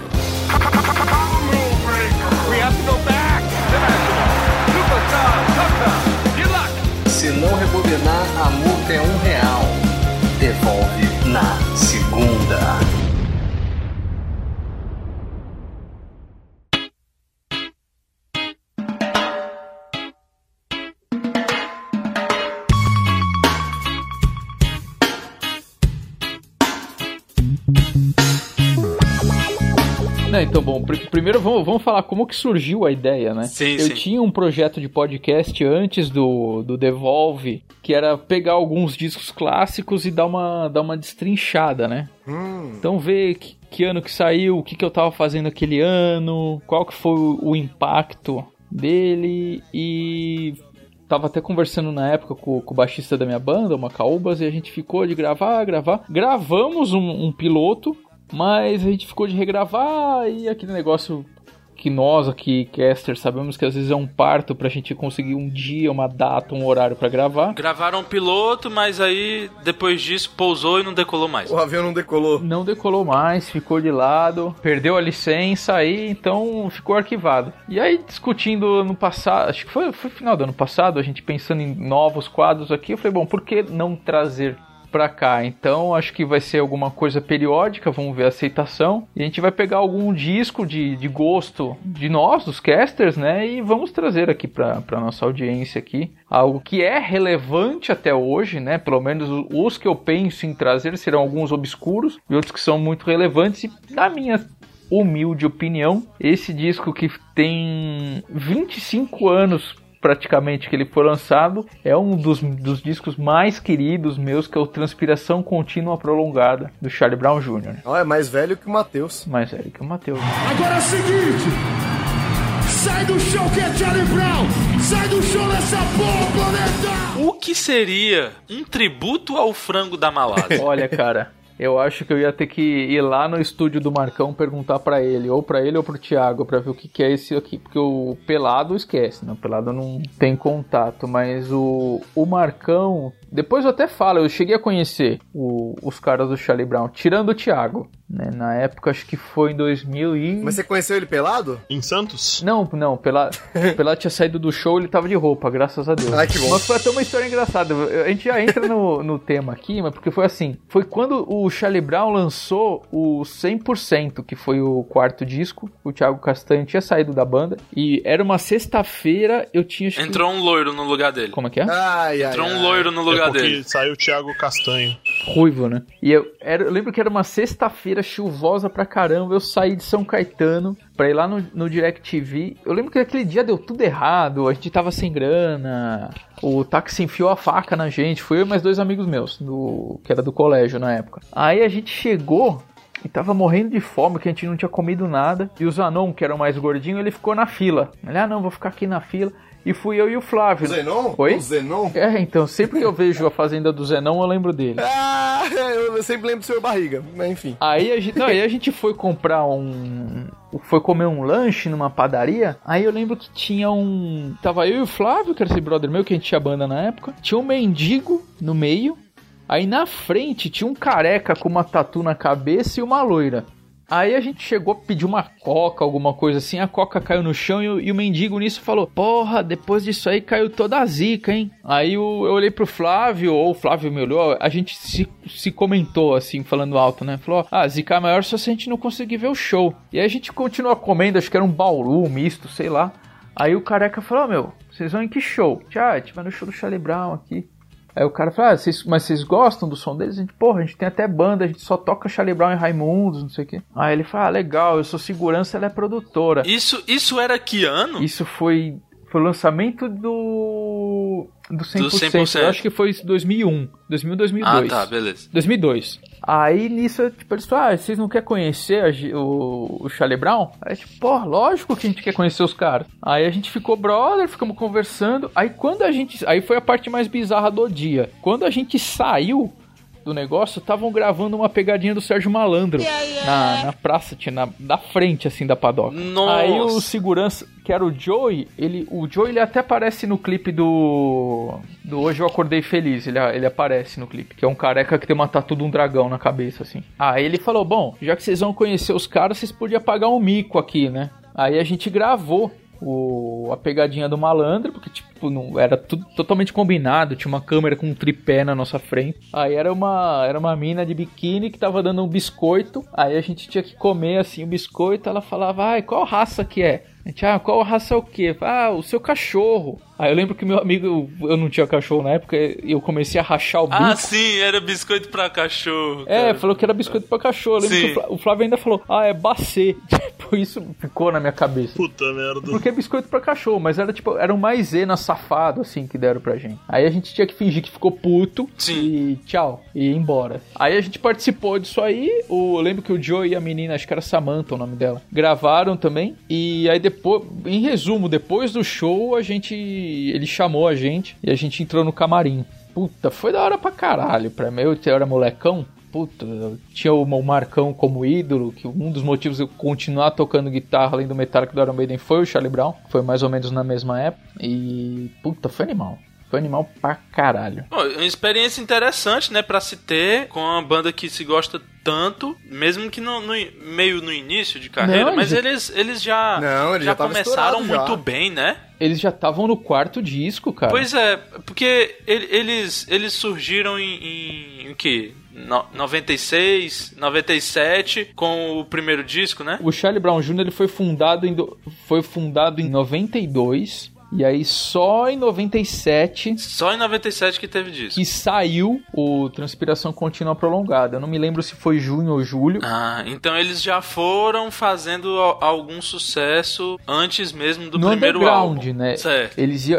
Speaker 1: We have to go back. Superstar, Tucker. Good luck.
Speaker 7: Se não rebobinar, a multa é R$1. Devolve na segunda.
Speaker 5: Não, então, bom, primeiro vamos falar como que surgiu a ideia, né? Eu tinha um projeto de podcast antes do Devolve, que era pegar alguns discos clássicos e dar uma destrinchada, né? Então ver que ano que saiu, o que eu tava fazendo aquele ano, qual que foi o impacto dele, e tava até conversando na época com o baixista da minha banda, o Macaúbas, e a gente ficou de gravar. Gravamos um piloto, mas a gente ficou de regravar, e aquele negócio que nós aqui, caster, sabemos que às vezes é um parto pra gente conseguir um dia, uma data, um horário pra gravar.
Speaker 3: Gravaram um piloto, mas aí depois disso pousou e não decolou mais.
Speaker 4: O avião não decolou.
Speaker 5: Não decolou mais, ficou de lado, perdeu a licença aí, então ficou arquivado. E aí discutindo no passado, acho que foi final do ano passado, a gente pensando em novos quadros aqui, eu falei, bom, por que não trazer pra cá. Então acho que vai ser alguma coisa periódica, vamos ver a aceitação. E a gente vai pegar algum disco de gosto de nós, dos casters, né? E vamos trazer aqui pra nossa audiência aqui algo que é relevante até hoje, né? Pelo menos os que eu penso em trazer serão alguns obscuros e outros que são muito relevantes. E na minha humilde opinião, esse disco que tem 25 anos praticamente que ele foi lançado, é um dos discos mais queridos meus, que é o Transpiração Contínua Prolongada, do Charlie Brown Jr.
Speaker 4: É mais velho que o Matheus.
Speaker 5: Mais velho que o Matheus.
Speaker 6: Agora é o seguinte, sai do show que é Charlie Brown, sai do show nessa porra, planeta!
Speaker 3: O que seria um tributo ao frango da Malásia?
Speaker 5: Olha, cara, eu acho que eu ia ter que ir lá no estúdio do Marcão perguntar pra ele ou pro Thiago, pra ver o que é esse aqui. Porque o Pelado esquece, né? O Pelado não tem contato, mas o Marcão... Depois eu até falo, eu cheguei a conhecer os caras do Charlie Brown, tirando o Thiago, né? Na época, acho que foi em 2000 e...
Speaker 4: Mas você conheceu ele pelado?
Speaker 2: Em Santos?
Speaker 5: Não, Pelado tinha saído do show, ele tava de roupa, graças a Deus.
Speaker 4: Ai, que bom.
Speaker 5: Mas foi até uma história engraçada. A gente já entra no tema aqui, mas porque foi assim. Foi quando o Charlie Brown lançou o 100%, que foi o quarto disco. O Thiago Castanho tinha saído da banda. E era uma sexta-feira, eu tinha...
Speaker 3: Entrou um loiro no lugar dele.
Speaker 5: Como é que é?
Speaker 3: Entrou um loiro no lugar
Speaker 2: porque
Speaker 3: dele.
Speaker 2: Saiu o Thiago Castanho.
Speaker 5: Ruivo, né? E eu lembro que era uma sexta-feira chuvosa pra caramba. Eu saí de São Caetano pra ir lá no DirecTV. Eu lembro que aquele dia deu tudo errado. A gente tava sem grana. O táxi enfiou a faca na gente. Fui eu e mais 2 amigos meus, que era do colégio na época. Aí a gente chegou e tava morrendo de fome, que a gente não tinha comido nada. E o Zanon, que era o mais gordinho, ele ficou na fila. Ele, não, vou ficar aqui na fila. E fui eu e o Flávio.
Speaker 4: O Zenon?
Speaker 5: Oi?
Speaker 4: O Zenon?
Speaker 5: Então, sempre que eu vejo a Fazenda do Zenon, eu lembro dele.
Speaker 4: Eu sempre lembro do seu barriga, mas enfim.
Speaker 5: Aí a gente foi comprar foi comer um lanche numa padaria. Aí eu lembro que tinha tava eu e o Flávio, que era esse brother meu, que a gente tinha banda na época. Tinha um mendigo no meio. Aí na frente tinha um careca com uma tatu na cabeça e uma loira. Aí a gente chegou a pedir uma coca, alguma coisa assim, a coca caiu no chão e o mendigo nisso falou: porra, depois disso aí caiu toda a zica, hein? Aí eu olhei pro Flávio, ou o Flávio me olhou, a gente se comentou assim, falando alto, né? Falou: a zica é maior só se a gente não conseguir ver o show. E aí a gente continuou comendo, acho que era um bauru, misto, sei lá. Aí o careca falou: vocês vão em que show? A gente vai no show do Charlie Brown aqui. Aí o cara falou: mas vocês gostam do som deles? A gente tem até banda, a gente só toca Charlie Brown e Raimundos, não sei o quê. Aí ele falou: legal, eu sou segurança, ela é produtora.
Speaker 3: Isso era que ano?
Speaker 5: Isso foi o lançamento do 100%. Eu acho que foi 2001, 2002.
Speaker 3: Ah, tá, beleza.
Speaker 5: 2002. Aí nisso, eles falaram: vocês não querem conhecer o Charlie Brown? Aí lógico que a gente quer conhecer os caras. Aí a gente ficou brother, ficamos conversando. Aí aí foi a parte mais bizarra do dia. Quando a gente saiu do negócio, estavam gravando uma pegadinha do Sérgio Malandro na praça, na frente assim da padoca.
Speaker 3: Nossa.
Speaker 5: Aí o segurança, que era o Joey, ele até aparece no clipe do Hoje Eu Acordei Feliz, ele aparece no clipe, que é um careca que tem uma tatu de um dragão na cabeça assim. Aí ele falou: bom, já que vocês vão conhecer os caras, vocês podiam pagar um mico aqui, né? Aí a gente gravou a pegadinha do malandro, porque não era tudo totalmente combinado, tinha uma câmera com um tripé na nossa frente. Aí era uma mina de biquíni que tava dando um biscoito, aí a gente tinha que comer assim o biscoito, ela falava: qual raça que é? A gente, qual raça é o quê? O seu cachorro. Aí eu lembro que meu amigo, eu não tinha cachorro na época, eu comecei a rachar o bico.
Speaker 3: Ah, sim, era biscoito pra cachorro.
Speaker 5: Cara. Falou que era biscoito pra cachorro. Eu lembro que o Flávio ainda falou: é bacê. Isso ficou na minha cabeça.
Speaker 2: Puta merda.
Speaker 5: Porque é biscoito pra cachorro, mas era um maisena safado, assim, que deram pra gente. Aí a gente tinha que fingir que ficou puto.
Speaker 3: Sim.
Speaker 5: E tchau, e ir embora. Aí a gente participou disso aí. Eu lembro que o Joe e a menina, acho que era Samantha o nome dela, gravaram também. E aí depois, em resumo, depois do show, ele chamou a gente e a gente entrou no camarim. Puta, foi da hora pra caralho. Pra mim, eu era molecão. Puta, eu tinha o Marcão como ídolo, que um dos motivos de eu continuar tocando guitarra além do Metallica do Iron Maiden foi o Charlie Brown, foi mais ou menos na mesma época, e puta, foi animal. Foi animal pra caralho.
Speaker 3: Uma experiência interessante, né, pra se ter com uma banda que se gosta tanto, mesmo que meio no início de carreira, mas eles já começaram muito bem, né?
Speaker 5: Eles já estavam no 4º disco, cara.
Speaker 3: Pois é, porque eles surgiram em que? 96, 97, com o primeiro disco, né?
Speaker 5: O Charlie Brown Jr. ele foi fundado em 92... E aí só em 97...
Speaker 3: Só em 97 que teve disso.
Speaker 5: Que saiu o Transpiração Contínua Prolongada. Eu não me lembro se foi junho ou julho.
Speaker 3: Ah, então eles já foram fazendo algum sucesso antes mesmo do primeiro álbum.
Speaker 5: No underground, né?
Speaker 3: Certo.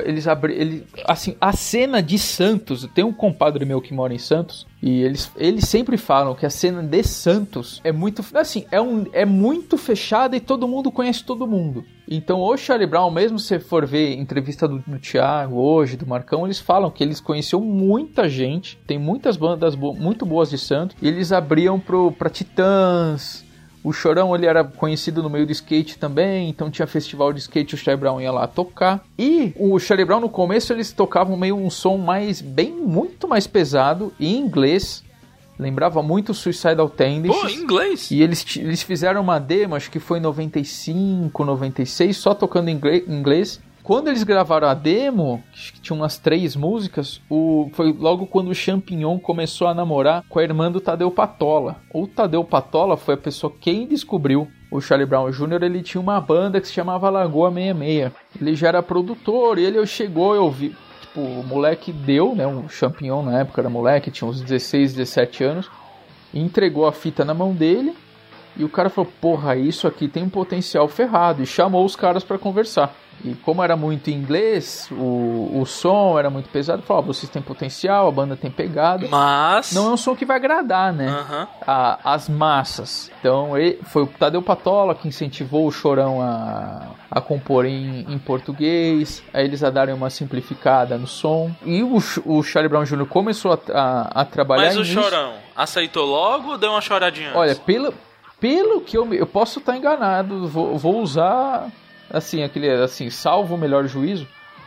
Speaker 5: Assim, a cena de Santos... Tem um compadre meu que mora em Santos... E eles sempre falam que a cena de Santos é muito... Assim, é muito fechada e todo mundo conhece todo mundo. Então o Charlie Brown, mesmo se você for ver entrevista do Thiago hoje, do Marcão, eles falam que eles conheciam muita gente. Tem muitas bandas muito boas de Santos. E eles abriam pra Titãs... O Chorão, ele era conhecido no meio do skate também, então tinha festival de skate, o Charlie Brown ia lá tocar. E o Charlie Brown, no começo, eles tocavam meio um som muito mais pesado, em inglês. Lembrava muito Suicidal Tendencies.
Speaker 3: Pô, em inglês?
Speaker 5: E eles fizeram uma demo, acho que foi em 95, 96, só tocando em inglês. Quando eles gravaram a demo, que tinha umas 3 músicas, foi logo quando o Champignon começou a namorar com a irmã do Tadeu Patola. O Tadeu Patola foi a pessoa quem descobriu o Charlie Brown Jr. Ele tinha uma banda que se chamava Lagoa 66. Ele já era produtor e ele chegou, eu vi... Tipo, o moleque deu, né? O Champignon na época era moleque, tinha uns 16, 17 anos. E entregou a fita na mão dele. E o cara falou, porra, isso aqui tem um potencial ferrado. E chamou os caras pra conversar. E como era muito em inglês, o som era muito pesado, falou, vocês têm potencial, a banda tem pegada.
Speaker 3: Mas...
Speaker 5: não é um som que vai agradar, né?
Speaker 3: Uhum.
Speaker 5: As massas. Então, foi o Tadeu Patola que incentivou o Chorão a compor em português, a eles a darem uma simplificada no som. E o Charlie Brown Jr. começou a trabalhar
Speaker 3: nisso. Mas o Chorão aceitou logo ou deu uma choradinha antes?
Speaker 5: Olha, pelo que eu posso estar enganado, vou usar... Assim, salvo o melhor juízo,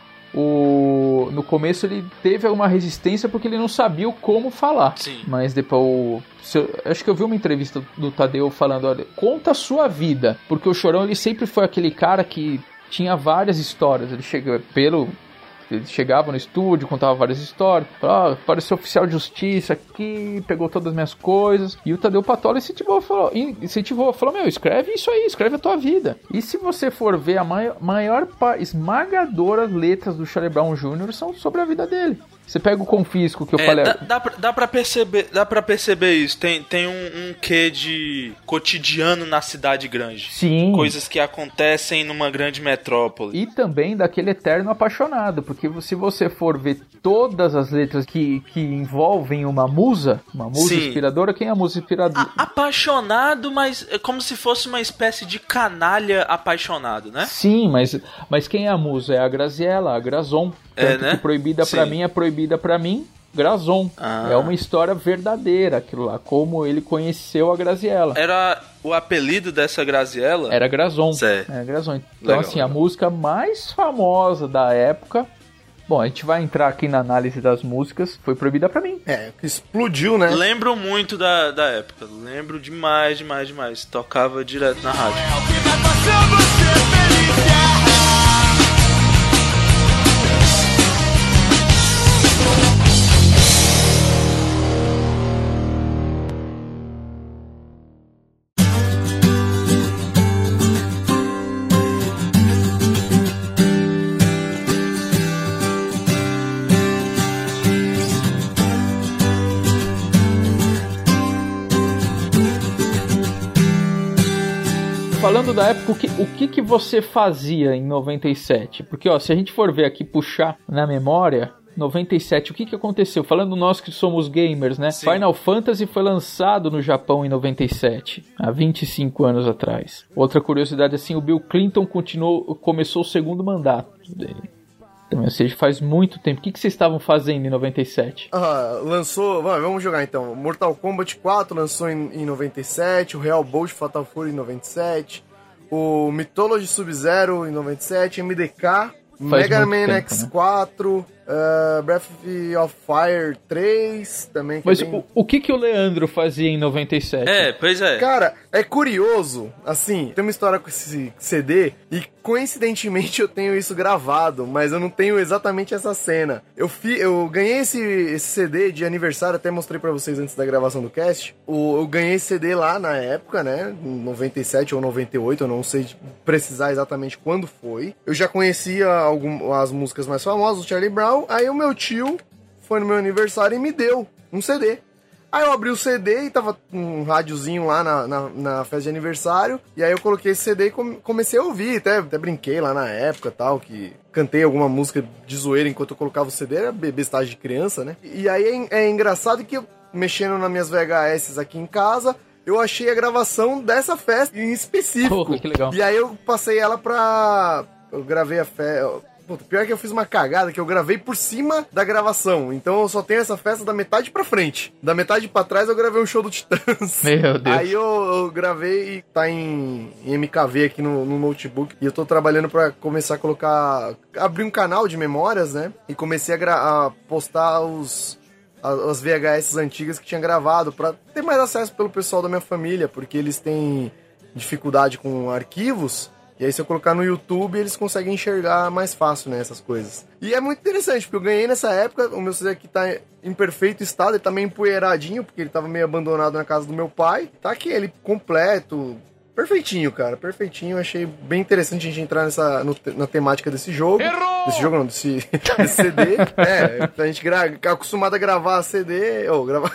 Speaker 5: no começo ele teve alguma resistência porque ele não sabia como falar.
Speaker 3: Sim.
Speaker 5: Mas depois, acho que eu vi uma entrevista do Tadeu falando, olha, conta a sua vida, porque o Chorão ele sempre foi aquele cara que tinha várias histórias, ele chegava no estúdio, contava várias histórias, falava, apareceu oficial de justiça aqui, pegou todas as minhas coisas, e o Tadeu Patola incentivou, falou, meu, escreve isso aí, escreve a tua vida. E se você for ver, a maior esmagadora letras do Charlie Brown Jr. são sobre a vida dele. Você pega o Confisco que eu falei.
Speaker 3: Dá pra perceber isso. Tem um quê de cotidiano na cidade grande.
Speaker 5: Sim.
Speaker 3: Coisas que acontecem numa grande metrópole.
Speaker 5: E também daquele eterno apaixonado. Porque se você for ver todas as letras que envolvem uma musa Sim. inspiradora, quem é a musa inspiradora?
Speaker 3: Apaixonado, mas é como se fosse uma espécie de canalha apaixonado, né?
Speaker 5: Sim, mas quem é a musa? É a Graziella, a Grazon. Tanto que Proibida Pra Mim é Proibida Pra Mim, Grazon. É uma história verdadeira, aquilo lá, como ele conheceu a Graziella.
Speaker 3: Era o apelido dessa Graziella?
Speaker 5: Era Grazon.
Speaker 3: Certo.
Speaker 5: Era Grazon. Então, legal. A música mais famosa da época... Bom, a gente vai entrar aqui na análise das músicas. Foi Proibida Pra Mim.
Speaker 4: Explodiu, né?
Speaker 3: Lembro muito da época. Lembro demais. Tocava direto na rádio.
Speaker 5: Falando da época, o que você fazia em 97? Porque, se a gente for ver aqui, puxar na memória, 97, o que aconteceu? Falando nós que somos gamers, né? Sim. Final Fantasy foi lançado no Japão em 97, há 25 anos atrás. Outra curiosidade, o Bill Clinton começou o segundo mandato dele. Então, ou seja, faz muito tempo. O que vocês estavam fazendo em 97?
Speaker 4: Lançou... Vamos jogar então. Mortal Kombat 4 lançou em 97. O Real Bolt Fatal Fury em 97. O Mythology Sub-Zero em 97. MDK. Mega Man X4. Breath of Fire 3 também.
Speaker 5: Mas o que o Leandro fazia em 97?
Speaker 3: Pois é.
Speaker 4: Cara, é curioso, assim, tem uma história com esse CD e coincidentemente eu tenho isso gravado, mas eu não tenho exatamente essa cena. Eu ganhei esse CD de aniversário, até mostrei pra vocês antes da gravação do cast. Eu ganhei esse CD lá na época, né, 97 ou 98, eu não sei precisar exatamente quando foi. Eu já conhecia as músicas mais famosas do Charlie Brown, aí o meu tio foi no meu aniversário e me deu um CD. Aí eu abri o CD e tava um rádiozinho lá na festa de aniversário. E aí eu coloquei esse CD e comecei a ouvir. Até brinquei lá na época e tal, que cantei alguma música de zoeira enquanto eu colocava o CD. Era bestagem de criança, né? E aí é engraçado que eu, mexendo nas minhas VHS aqui em casa, eu achei a gravação dessa festa em específico.
Speaker 5: Porra, que legal.
Speaker 4: E aí eu passei ela pra... Eu gravei a festa... Puta, pior que eu fiz uma cagada que eu gravei por cima da gravação. Então eu só tenho essa festa da metade pra frente. Da metade pra trás eu gravei um show do Titãs.
Speaker 5: Meu Deus.
Speaker 4: Aí eu gravei e tá em MKV aqui no notebook. E eu tô trabalhando pra começar a colocar... Abrir um canal de memórias, né? E comecei a postar as VHS antigas que tinha gravado pra ter mais acesso pelo pessoal da minha família. Porque eles têm dificuldade com arquivos. E aí se eu colocar no YouTube, eles conseguem enxergar mais fácil, né, essas coisas. E é muito interessante, porque eu ganhei nessa época, o meu CD aqui tá em perfeito estado, ele tá meio empoeiradinho, porque ele tava meio abandonado na casa do meu pai. Tá aqui, ele completo, perfeitinho, cara, perfeitinho. Achei bem interessante a gente entrar na temática desse jogo. Errou! Desse jogo não, desse CD. A gente acostumado a gravar CD,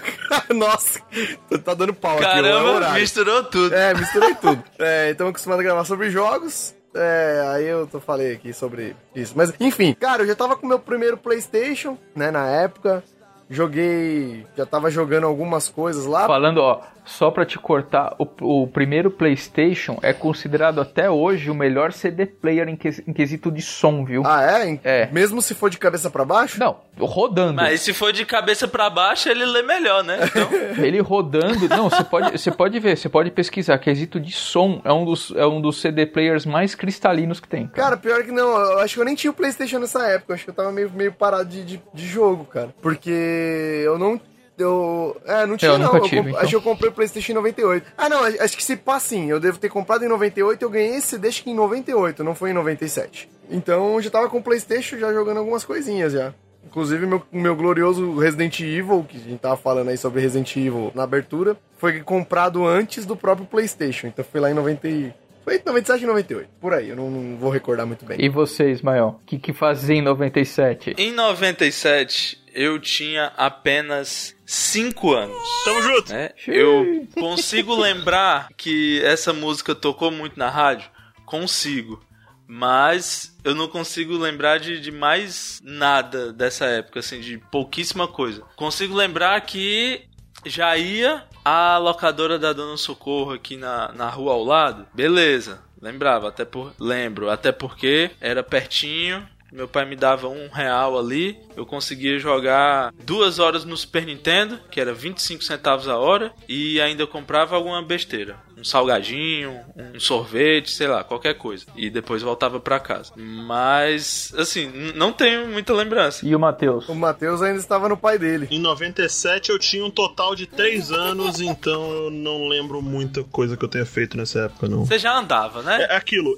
Speaker 4: Nossa, tá dando pau aqui.
Speaker 3: Caramba, misturou tudo.
Speaker 4: Misturei tudo. Então acostumado a gravar sobre jogos. Aí eu falei aqui sobre isso. Mas, enfim, cara, eu já tava com o meu primeiro PlayStation, né, na época. Já tava jogando algumas coisas lá.
Speaker 5: Falando, só pra te cortar, o primeiro PlayStation é considerado até hoje o melhor CD player em quesito de som, viu?
Speaker 4: Ah, é? Mesmo se for de cabeça pra baixo?
Speaker 5: Não, rodando.
Speaker 3: Mas se for de cabeça pra baixo, ele lê melhor, né? Então...
Speaker 5: Ele rodando... Não, você pode ver, você pode pesquisar. Quesito de som é um dos CD players mais cristalinos que tem.
Speaker 4: Cara, pior que não. Eu acho que eu nem tinha o PlayStation nessa época. Eu acho que eu tava meio parado de jogo, cara. Porque eu não tinha, não.
Speaker 5: Nunca tive, então.
Speaker 4: Acho que eu comprei o PlayStation em 98. Ah, não, acho que se pá, sim. Eu devo ter comprado em 98, eu ganhei esse CD acho que em 98, não foi em 97. Então, eu já tava com o PlayStation, já jogando algumas coisinhas já. Inclusive, meu glorioso Resident Evil, que a gente tava falando aí sobre Resident Evil na abertura, foi comprado antes do próprio PlayStation. Então, foi lá em 90... Foi 97 e 98, por aí, eu não vou recordar muito bem.
Speaker 5: E você, Ismael? O que fazia em 97?
Speaker 3: Em 97, eu tinha apenas 5 anos.
Speaker 2: Tamo junto!
Speaker 3: Eu consigo lembrar que essa música tocou muito na rádio? Consigo. Mas eu não consigo lembrar de mais nada dessa época, assim, de pouquíssima coisa. Consigo lembrar que já ia a locadora da Dona Socorro aqui na rua ao lado. Beleza, lembro, até porque era pertinho. Meu pai me dava R$1 ali, eu conseguia jogar 2 horas no Super Nintendo, que era 25 centavos a hora, e ainda comprava alguma besteira, um salgadinho, um sorvete, sei lá, qualquer coisa, e depois voltava pra casa. Mas, assim, não tenho muita lembrança.
Speaker 5: E o Matheus?
Speaker 4: O Matheus ainda estava no pai dele.
Speaker 2: Em 97 eu tinha um total de 3 anos, então eu não lembro muita coisa que eu tenha feito nessa época, não.
Speaker 3: Você já andava, né?
Speaker 2: É aquilo,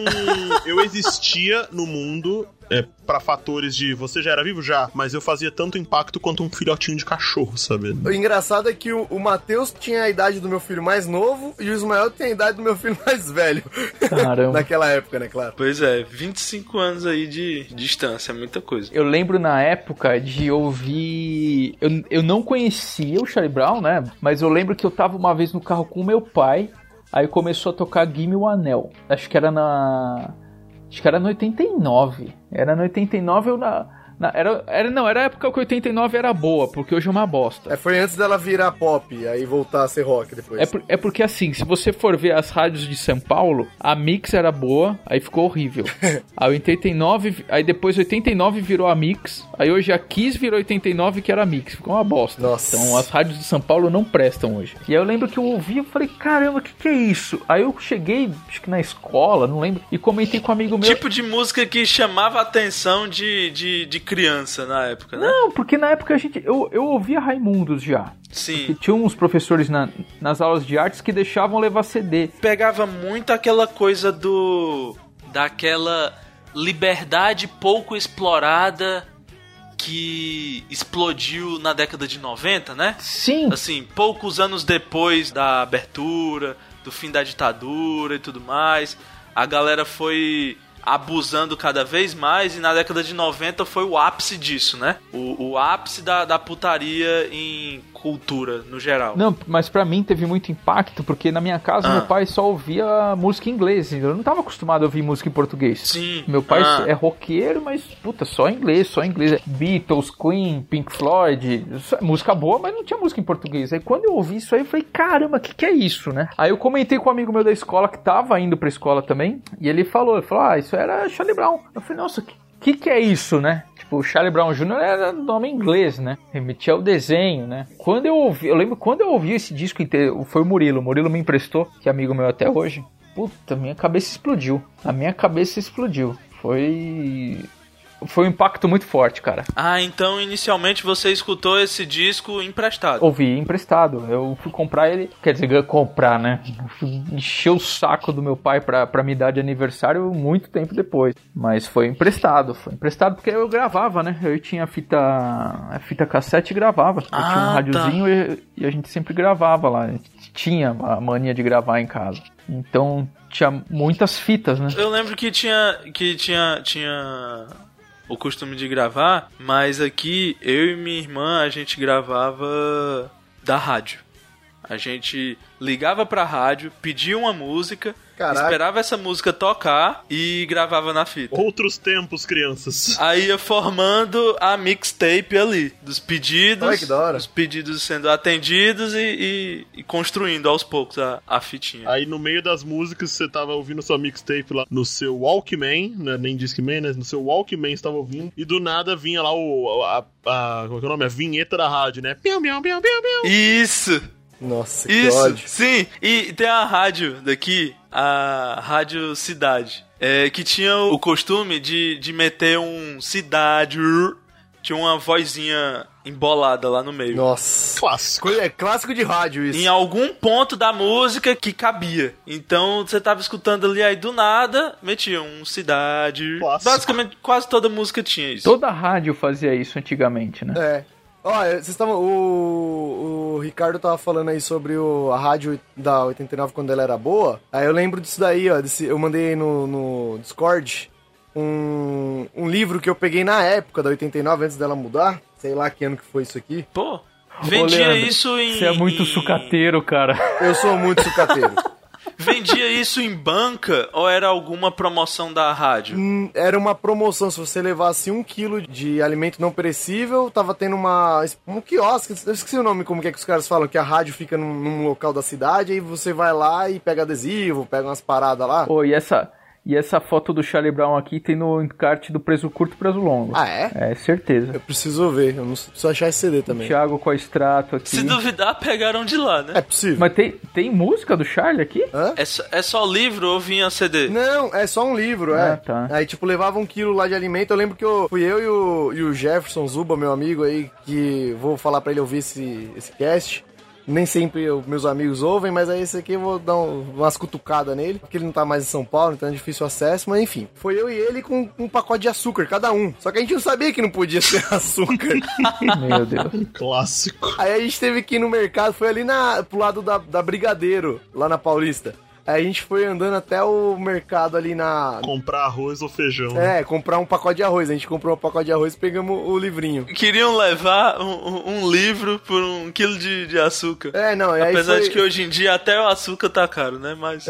Speaker 2: eu existia no mundo... pra fatores de você já era vivo? Já, mas eu fazia tanto impacto quanto um filhotinho de cachorro, sabe?
Speaker 4: O engraçado é que o Matheus tinha a idade do meu filho mais novo e o Ismael tem a idade do meu filho mais velho.
Speaker 5: Caramba.
Speaker 4: Naquela época, né, claro.
Speaker 3: Pois é, 25 anos aí de distância, é muita coisa.
Speaker 5: Eu lembro na época de ouvir... Eu não conhecia o Charlie Brown, né? Mas eu lembro que eu tava uma vez no carro com o meu pai, aí começou a tocar Gimme o Anel. Acho que era no 89. Era no 89 ou era a época que 89 era boa, porque hoje é uma bosta.
Speaker 4: Foi antes dela virar pop, aí voltar a ser rock depois.
Speaker 5: É porque assim, se você for ver as rádios de São Paulo, a Mix era boa, aí ficou horrível. Aí 89, aí depois 89 virou a Mix, aí hoje a Kiss virou 89 que era a Mix, ficou uma bosta.
Speaker 4: Nossa.
Speaker 5: Então as rádios de São Paulo não prestam hoje. E aí eu lembro que eu ouvi, eu falei, caramba, o que é isso? Aí eu cheguei, acho que na escola, não lembro, e comentei com um amigo meu.
Speaker 3: Tipo de música que chamava a atenção de criança na época, né?
Speaker 5: Não, porque na época eu ouvia Raimundos já.
Speaker 3: Sim.
Speaker 5: Porque tinha uns professores nas aulas de artes que deixavam levar CD.
Speaker 3: Pegava muito aquela coisa daquela liberdade pouco explorada que explodiu na década de 90, né?
Speaker 5: Sim.
Speaker 3: Assim, poucos anos depois da abertura, do fim da ditadura e tudo mais, a galera foi abusando cada vez mais, e na década de 90 foi o ápice disso, né? O ápice da putaria em cultura, no geral.
Speaker 5: Não, mas pra mim teve muito impacto, porque na minha casa meu pai só ouvia música em inglês, eu não tava acostumado a ouvir música em português.
Speaker 3: Sim.
Speaker 5: Meu pai é roqueiro, mas, puta, só inglês. Beatles, Queen, Pink Floyd, música boa, mas não tinha música em português. Aí quando eu ouvi isso aí, eu falei, caramba, o que é isso, né? Aí eu comentei com um amigo meu da escola, que tava indo pra escola também, e ele falou, isso era Charlie Brown. Eu falei, nossa, que é isso, né? Tipo, o Charlie Brown Jr. era nome em inglês, né? Remetia ao desenho, né? Eu lembro quando eu ouvi esse disco inteiro, foi o Murilo me emprestou, que é amigo meu até hoje. Puta, minha cabeça explodiu. A minha cabeça explodiu. Foi um impacto muito forte, cara.
Speaker 3: Ah, então inicialmente você escutou esse disco emprestado?
Speaker 5: Ouvi emprestado. Eu fui comprar ele, quer dizer, comprar, né? Eu fui encher o saco do meu pai pra me dar de aniversário muito tempo depois. Mas foi emprestado porque eu gravava, né? Eu tinha a fita cassete e gravava. Eu tinha um rádiozinho e a gente sempre gravava lá. A gente tinha a mania de gravar em casa. Então tinha muitas fitas, né?
Speaker 3: Eu lembro que tinha o costume de gravar, mas aqui eu e minha irmã a gente gravava da rádio. A gente ligava pra rádio, pedia uma música, esperava essa música tocar e gravava na fita.
Speaker 2: Outros tempos, crianças.
Speaker 3: Aí ia formando a mixtape ali, dos pedidos.
Speaker 4: Ai, que da hora.
Speaker 3: Os pedidos sendo atendidos e construindo aos poucos a fitinha.
Speaker 2: Aí no meio das músicas você tava ouvindo sua mixtape lá no seu Walkman, né? Nem Discman, né? No seu Walkman você tava ouvindo, e do nada vinha lá como é que é o nome? A vinheta da rádio, né? Piu, piu, piu, piu, piu.
Speaker 3: Isso!
Speaker 4: Nossa, que ódio.
Speaker 3: Sim, e tem a rádio daqui, a Rádio Cidade, que tinha o costume de meter um cidade, tinha uma vozinha embolada lá no meio.
Speaker 4: Nossa.
Speaker 2: Clássico.
Speaker 4: É clássico de rádio isso.
Speaker 3: Em algum ponto da música que cabia. Então você tava escutando ali, aí do nada metia um cidade.
Speaker 2: Clássico.
Speaker 3: Basicamente quase toda música tinha isso.
Speaker 5: Toda rádio fazia isso antigamente, né?
Speaker 4: É. Olha, vocês estavam. O Ricardo tava falando aí sobre a rádio da 89 quando ela era boa. Aí eu lembro disso daí, ó. Eu mandei no Discord um livro que eu peguei na época da 89, antes dela mudar. Sei lá que ano que foi isso aqui.
Speaker 3: Pô, vendia
Speaker 5: Leandro,
Speaker 3: isso em...
Speaker 5: Você é muito sucateiro, cara.
Speaker 4: Eu sou muito sucateiro.
Speaker 3: Vendia isso em banca ou era alguma promoção da rádio?
Speaker 4: Era uma promoção. Se você levasse 1 quilo de alimento não perecível, tava tendo um quiosque. Eu esqueci o nome, como que os caras falam, que a rádio fica num local da cidade, aí você vai lá e pega adesivo, pega umas paradas lá.
Speaker 5: Pô, e essa foto do Charlie Brown aqui tem no encarte do Preso Curto e Preso Longo.
Speaker 4: Ah, é?
Speaker 5: É, certeza.
Speaker 4: Eu preciso ver, eu não preciso achar esse CD também.
Speaker 5: Thiago com a extrato aqui.
Speaker 3: Se duvidar, pegaram de lá, né?
Speaker 4: É possível.
Speaker 5: Mas tem música do Charlie aqui?
Speaker 4: Hã?
Speaker 3: É só livro ou vinha CD?
Speaker 4: Não, é só um livro, é.
Speaker 5: Tá.
Speaker 4: Aí, tipo, levava 1 quilo lá de alimento. Eu lembro que fui eu e o Jefferson Zuba, meu amigo aí, que vou falar pra ele ouvir esse cast. Nem sempre meus amigos ouvem, mas aí esse aqui eu vou dar umas cutucadas nele, porque ele não tá mais em São Paulo, então é difícil o acesso, mas enfim. Foi eu e ele com um pacote de açúcar, cada um. Só que a gente não sabia que não podia ser açúcar.
Speaker 5: Meu Deus.
Speaker 2: Clássico.
Speaker 4: Aí a gente teve que ir no mercado, foi ali pro lado da Brigadeiro, lá na Paulista. Aí a gente foi andando até o mercado ali
Speaker 2: comprar arroz ou feijão.
Speaker 4: Comprar um pacote de arroz. A gente comprou um pacote de arroz e pegamos o livrinho.
Speaker 3: Queriam levar um livro por 1 quilo de açúcar. Apesar de que hoje em dia até o açúcar tá caro, né? Mas...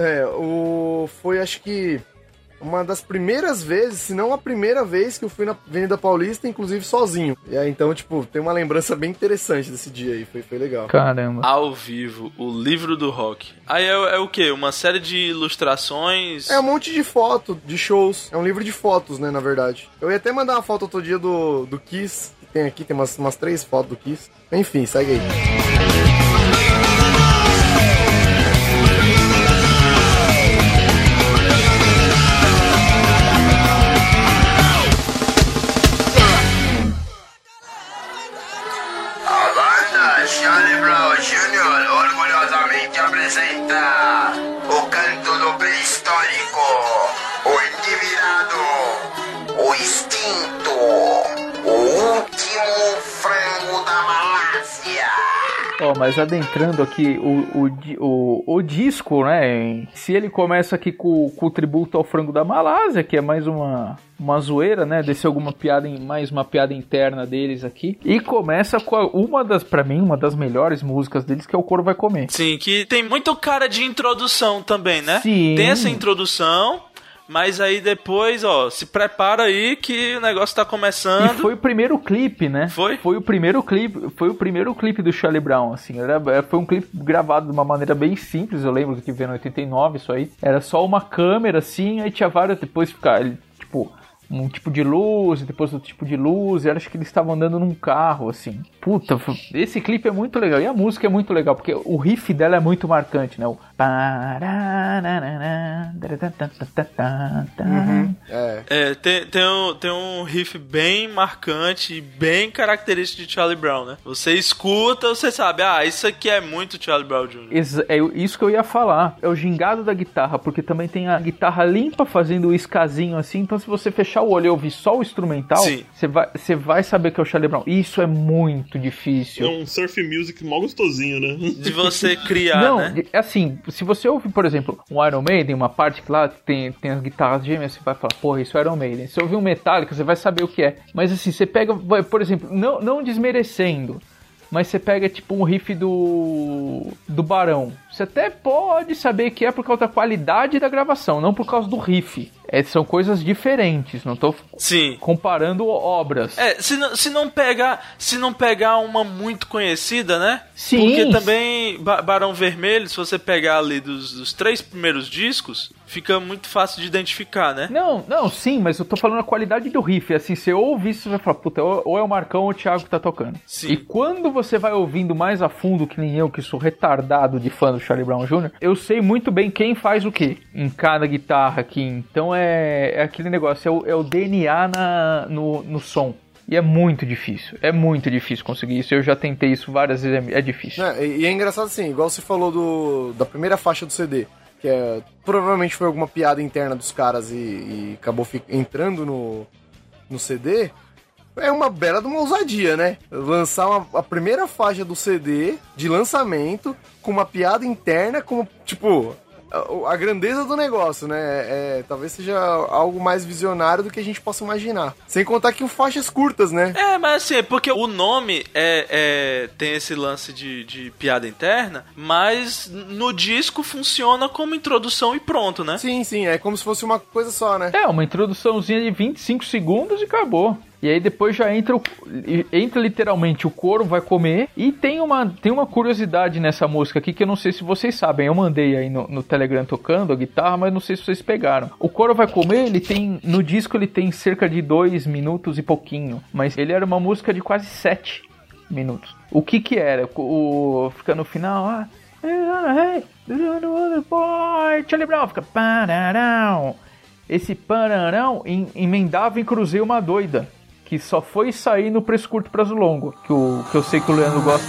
Speaker 4: Foi acho que uma das primeiras vezes, se não a primeira vez que eu fui na Avenida Paulista, inclusive sozinho. E aí, então, tipo, tem uma lembrança bem interessante desse dia aí, foi legal.
Speaker 5: Caramba.
Speaker 3: Ao vivo, o livro do rock. Aí é o quê? Uma série de ilustrações?
Speaker 4: É um monte de foto, de shows. É um livro de fotos, né, na verdade. Eu ia até mandar uma foto outro dia do Kiss, que tem aqui, tem umas 3 fotos do Kiss. Enfim, segue aí.
Speaker 8: extinto. O último frango da Malásia.
Speaker 5: Mas adentrando aqui, o disco, né? Se ele começa aqui com o tributo ao frango da Malásia, que é mais uma zoeira, né? Descer mais uma piada interna deles aqui. E começa com pra mim, uma das melhores músicas deles, que é O Couro Vai Comer.
Speaker 3: Sim, que tem muito cara de introdução também, né?
Speaker 5: Sim.
Speaker 3: Tem essa introdução, mas aí depois, se prepara aí que o negócio tá começando.
Speaker 5: E foi o primeiro clipe, né?
Speaker 3: Foi?
Speaker 5: Foi o primeiro clipe do Charlie Brown, assim. Foi um clipe gravado de uma maneira bem simples, eu lembro que veio em 89 isso aí. Era só uma câmera, assim, aí tinha vários, depois um tipo de luz, depois outro tipo de luz, e acho que eles estavam andando num carro, assim. Puta, esse clipe é muito legal, e a música é muito legal, porque o riff dela é muito marcante, né?
Speaker 3: Tem um riff bem marcante e bem característico de Charlie Brown, né? Você escuta, você sabe, isso aqui é muito Charlie Brown Jr.
Speaker 5: É isso que eu ia falar, é o gingado da guitarra, porque também tem a guitarra limpa fazendo o escazinho assim, então se você fechar o olho e ouvir só o instrumental, você vai saber que é o Charlie Brown. Isso é muito difícil.
Speaker 2: É um surf music mó gostosinho, né?
Speaker 3: De você criar,
Speaker 5: não,
Speaker 3: né?
Speaker 5: Assim, se você ouve, por exemplo, um Iron Maiden, uma parte que lá tem as guitarras gêmeas, você vai falar, porra, isso é Iron Maiden. Se ouvir um Metallica, você vai saber o que é. Mas assim, você pega, por exemplo, não desmerecendo, mas você pega tipo um riff do Barão. Você até pode saber que é por causa da qualidade da gravação, não por causa do riff. São coisas diferentes, não tô comparando obras.
Speaker 3: Se não pegar uma muito conhecida, né?
Speaker 5: Sim.
Speaker 3: Porque também Barão Vermelho, se você pegar ali dos 3 primeiros discos, fica muito fácil de identificar, né?
Speaker 5: Não, sim, mas eu tô falando a qualidade do riff. Assim, você ouve isso, você vai falar, puta, ou é o Marcão ou o Thiago que tá tocando.
Speaker 3: Sim.
Speaker 5: E quando você vai ouvindo mais a fundo, que nem eu, que sou retardado de fã do Charlie Brown Jr., eu sei muito bem quem faz o quê em cada guitarra aqui. Então é aquele negócio, é o DNA no som. E é muito difícil conseguir isso. Eu já tentei isso várias vezes, é difícil.
Speaker 4: E é engraçado assim, igual você falou da primeira faixa do CD, que provavelmente foi alguma piada interna dos caras e acabou entrando no CD. É uma bela de uma ousadia, né? Lançar a primeira faixa do CD de lançamento com uma piada interna, como, tipo, a grandeza do negócio, né? Talvez seja algo mais visionário do que a gente possa imaginar. Sem contar que faixas curtas, né?
Speaker 3: Mas assim, porque o nome tem esse lance de piada interna, mas no disco funciona como introdução e pronto, né?
Speaker 4: Sim, é como se fosse uma coisa só, né?
Speaker 5: Uma introduçãozinha de 25 segundos e acabou. E aí depois já entra literalmente o couro vai comer. E tem uma curiosidade nessa música aqui que eu não sei se vocês sabem. Eu mandei aí no Telegram tocando a guitarra, mas não sei se vocês pegaram. O couro vai comer, no disco ele tem cerca de 2 minutos e pouquinho. Mas ele era uma música de quase 7 minutos. O que era? Fica no final, hey, boy, Charlie Brown, fica pararão. Esse pararão emendava em Cruzei uma Doida, que só foi sair no Preço Curto Prazo Longo, que eu sei que o Leandro gosta.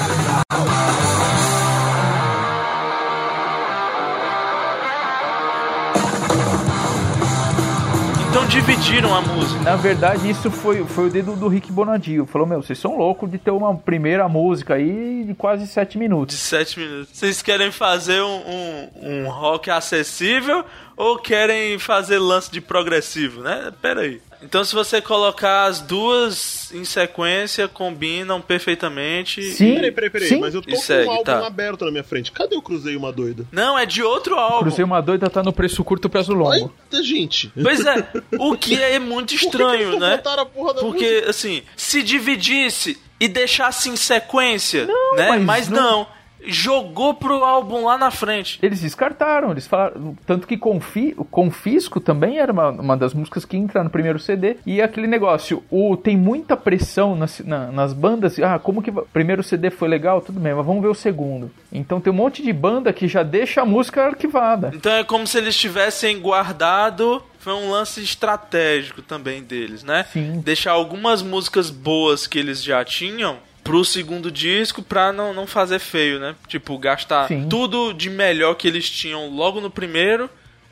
Speaker 3: Então dividiram a música.
Speaker 5: Na verdade, isso foi o dedo do Rick Bonadio. Falou, vocês são loucos de ter uma primeira música aí de quase 7 minutos.
Speaker 3: De 7 minutos. Vocês querem fazer um rock acessível ou querem fazer lance de progressivo, né? Pera aí. Então, se você colocar as duas em sequência, combinam perfeitamente.
Speaker 5: Sim.
Speaker 2: Peraí.
Speaker 5: Sim.
Speaker 2: Mas eu tô com um álbum aberto na minha frente. Cadê o Cruzei uma Doida?
Speaker 3: Não, é de outro álbum.
Speaker 5: Cruzei uma Doida tá no Preço Curto Prazo Longo.
Speaker 2: Eita, gente.
Speaker 3: Pois é. O que é muito estranho,
Speaker 2: Por que
Speaker 3: né?
Speaker 2: botaram a porra da
Speaker 3: Porque,
Speaker 2: música?
Speaker 3: assim, se dividisse e deixasse em sequência,
Speaker 5: não,
Speaker 3: né?
Speaker 5: Mas
Speaker 3: não. Jogou pro álbum lá na frente.
Speaker 5: Eles descartaram, eles falaram. Tanto que Confisco também era uma das músicas que entra no primeiro CD. E aquele negócio, tem muita pressão nas bandas. Como que o primeiro CD foi legal? Tudo bem, mas vamos ver o segundo. Então tem um monte de banda que já deixa a música arquivada.
Speaker 3: Então é como se eles tivessem guardado. Foi um lance estratégico também deles, né?
Speaker 5: Sim.
Speaker 3: Deixar algumas músicas boas que eles já tinham pro segundo disco pra não fazer feio, né? Tipo, gastar tudo de melhor que eles tinham logo no primeiro,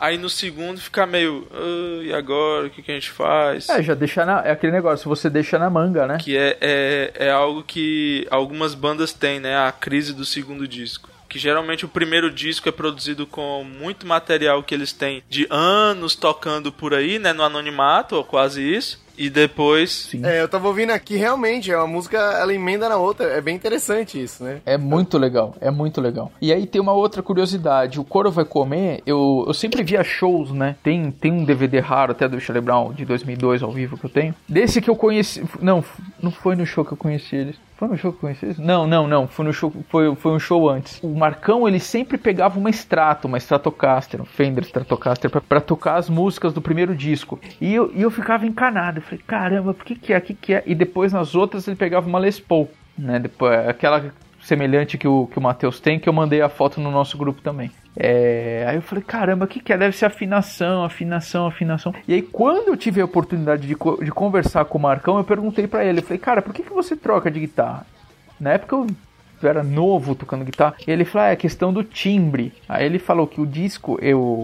Speaker 3: aí no segundo fica meio, e agora, o que a gente faz?
Speaker 5: Já deixa é aquele negócio, você deixa na manga, né?
Speaker 3: Que é algo que algumas bandas têm, né? A crise do segundo disco. Que geralmente o primeiro disco é produzido com muito material que eles têm de anos tocando por aí, né? No anonimato, ou quase isso. E depois...
Speaker 4: Sim. Eu tava ouvindo aqui, realmente, uma música, ela emenda na outra. É bem interessante isso, né?
Speaker 5: É muito legal, é muito legal. E aí tem uma outra curiosidade. O Coro Vai Comer, eu sempre via shows, né? Tem um DVD raro até do Charlie Brown, de 2002, ao vivo, que eu tenho. Desse que eu conheci... Não foi no show que eu conheci eles. Foi no show que eu conheci eles? Não. Foi no show, foi um show antes. O Marcão, ele sempre pegava uma Stratocaster, um Fender Stratocaster, pra tocar as músicas do primeiro disco. E eu ficava encanado. Eu falei, caramba, por que é? E depois nas outras ele pegava uma Les Paul, né? Depois, aquela semelhante que o Matheus tem, que eu mandei a foto no nosso grupo também. Aí eu falei, caramba, o que é? Deve ser afinação. E aí quando eu tive a oportunidade de conversar com o Marcão, eu perguntei pra ele, eu falei, cara, por que você troca de guitarra? Na época eu era novo tocando guitarra, e ele falou, é questão do timbre. Aí ele falou que o disco,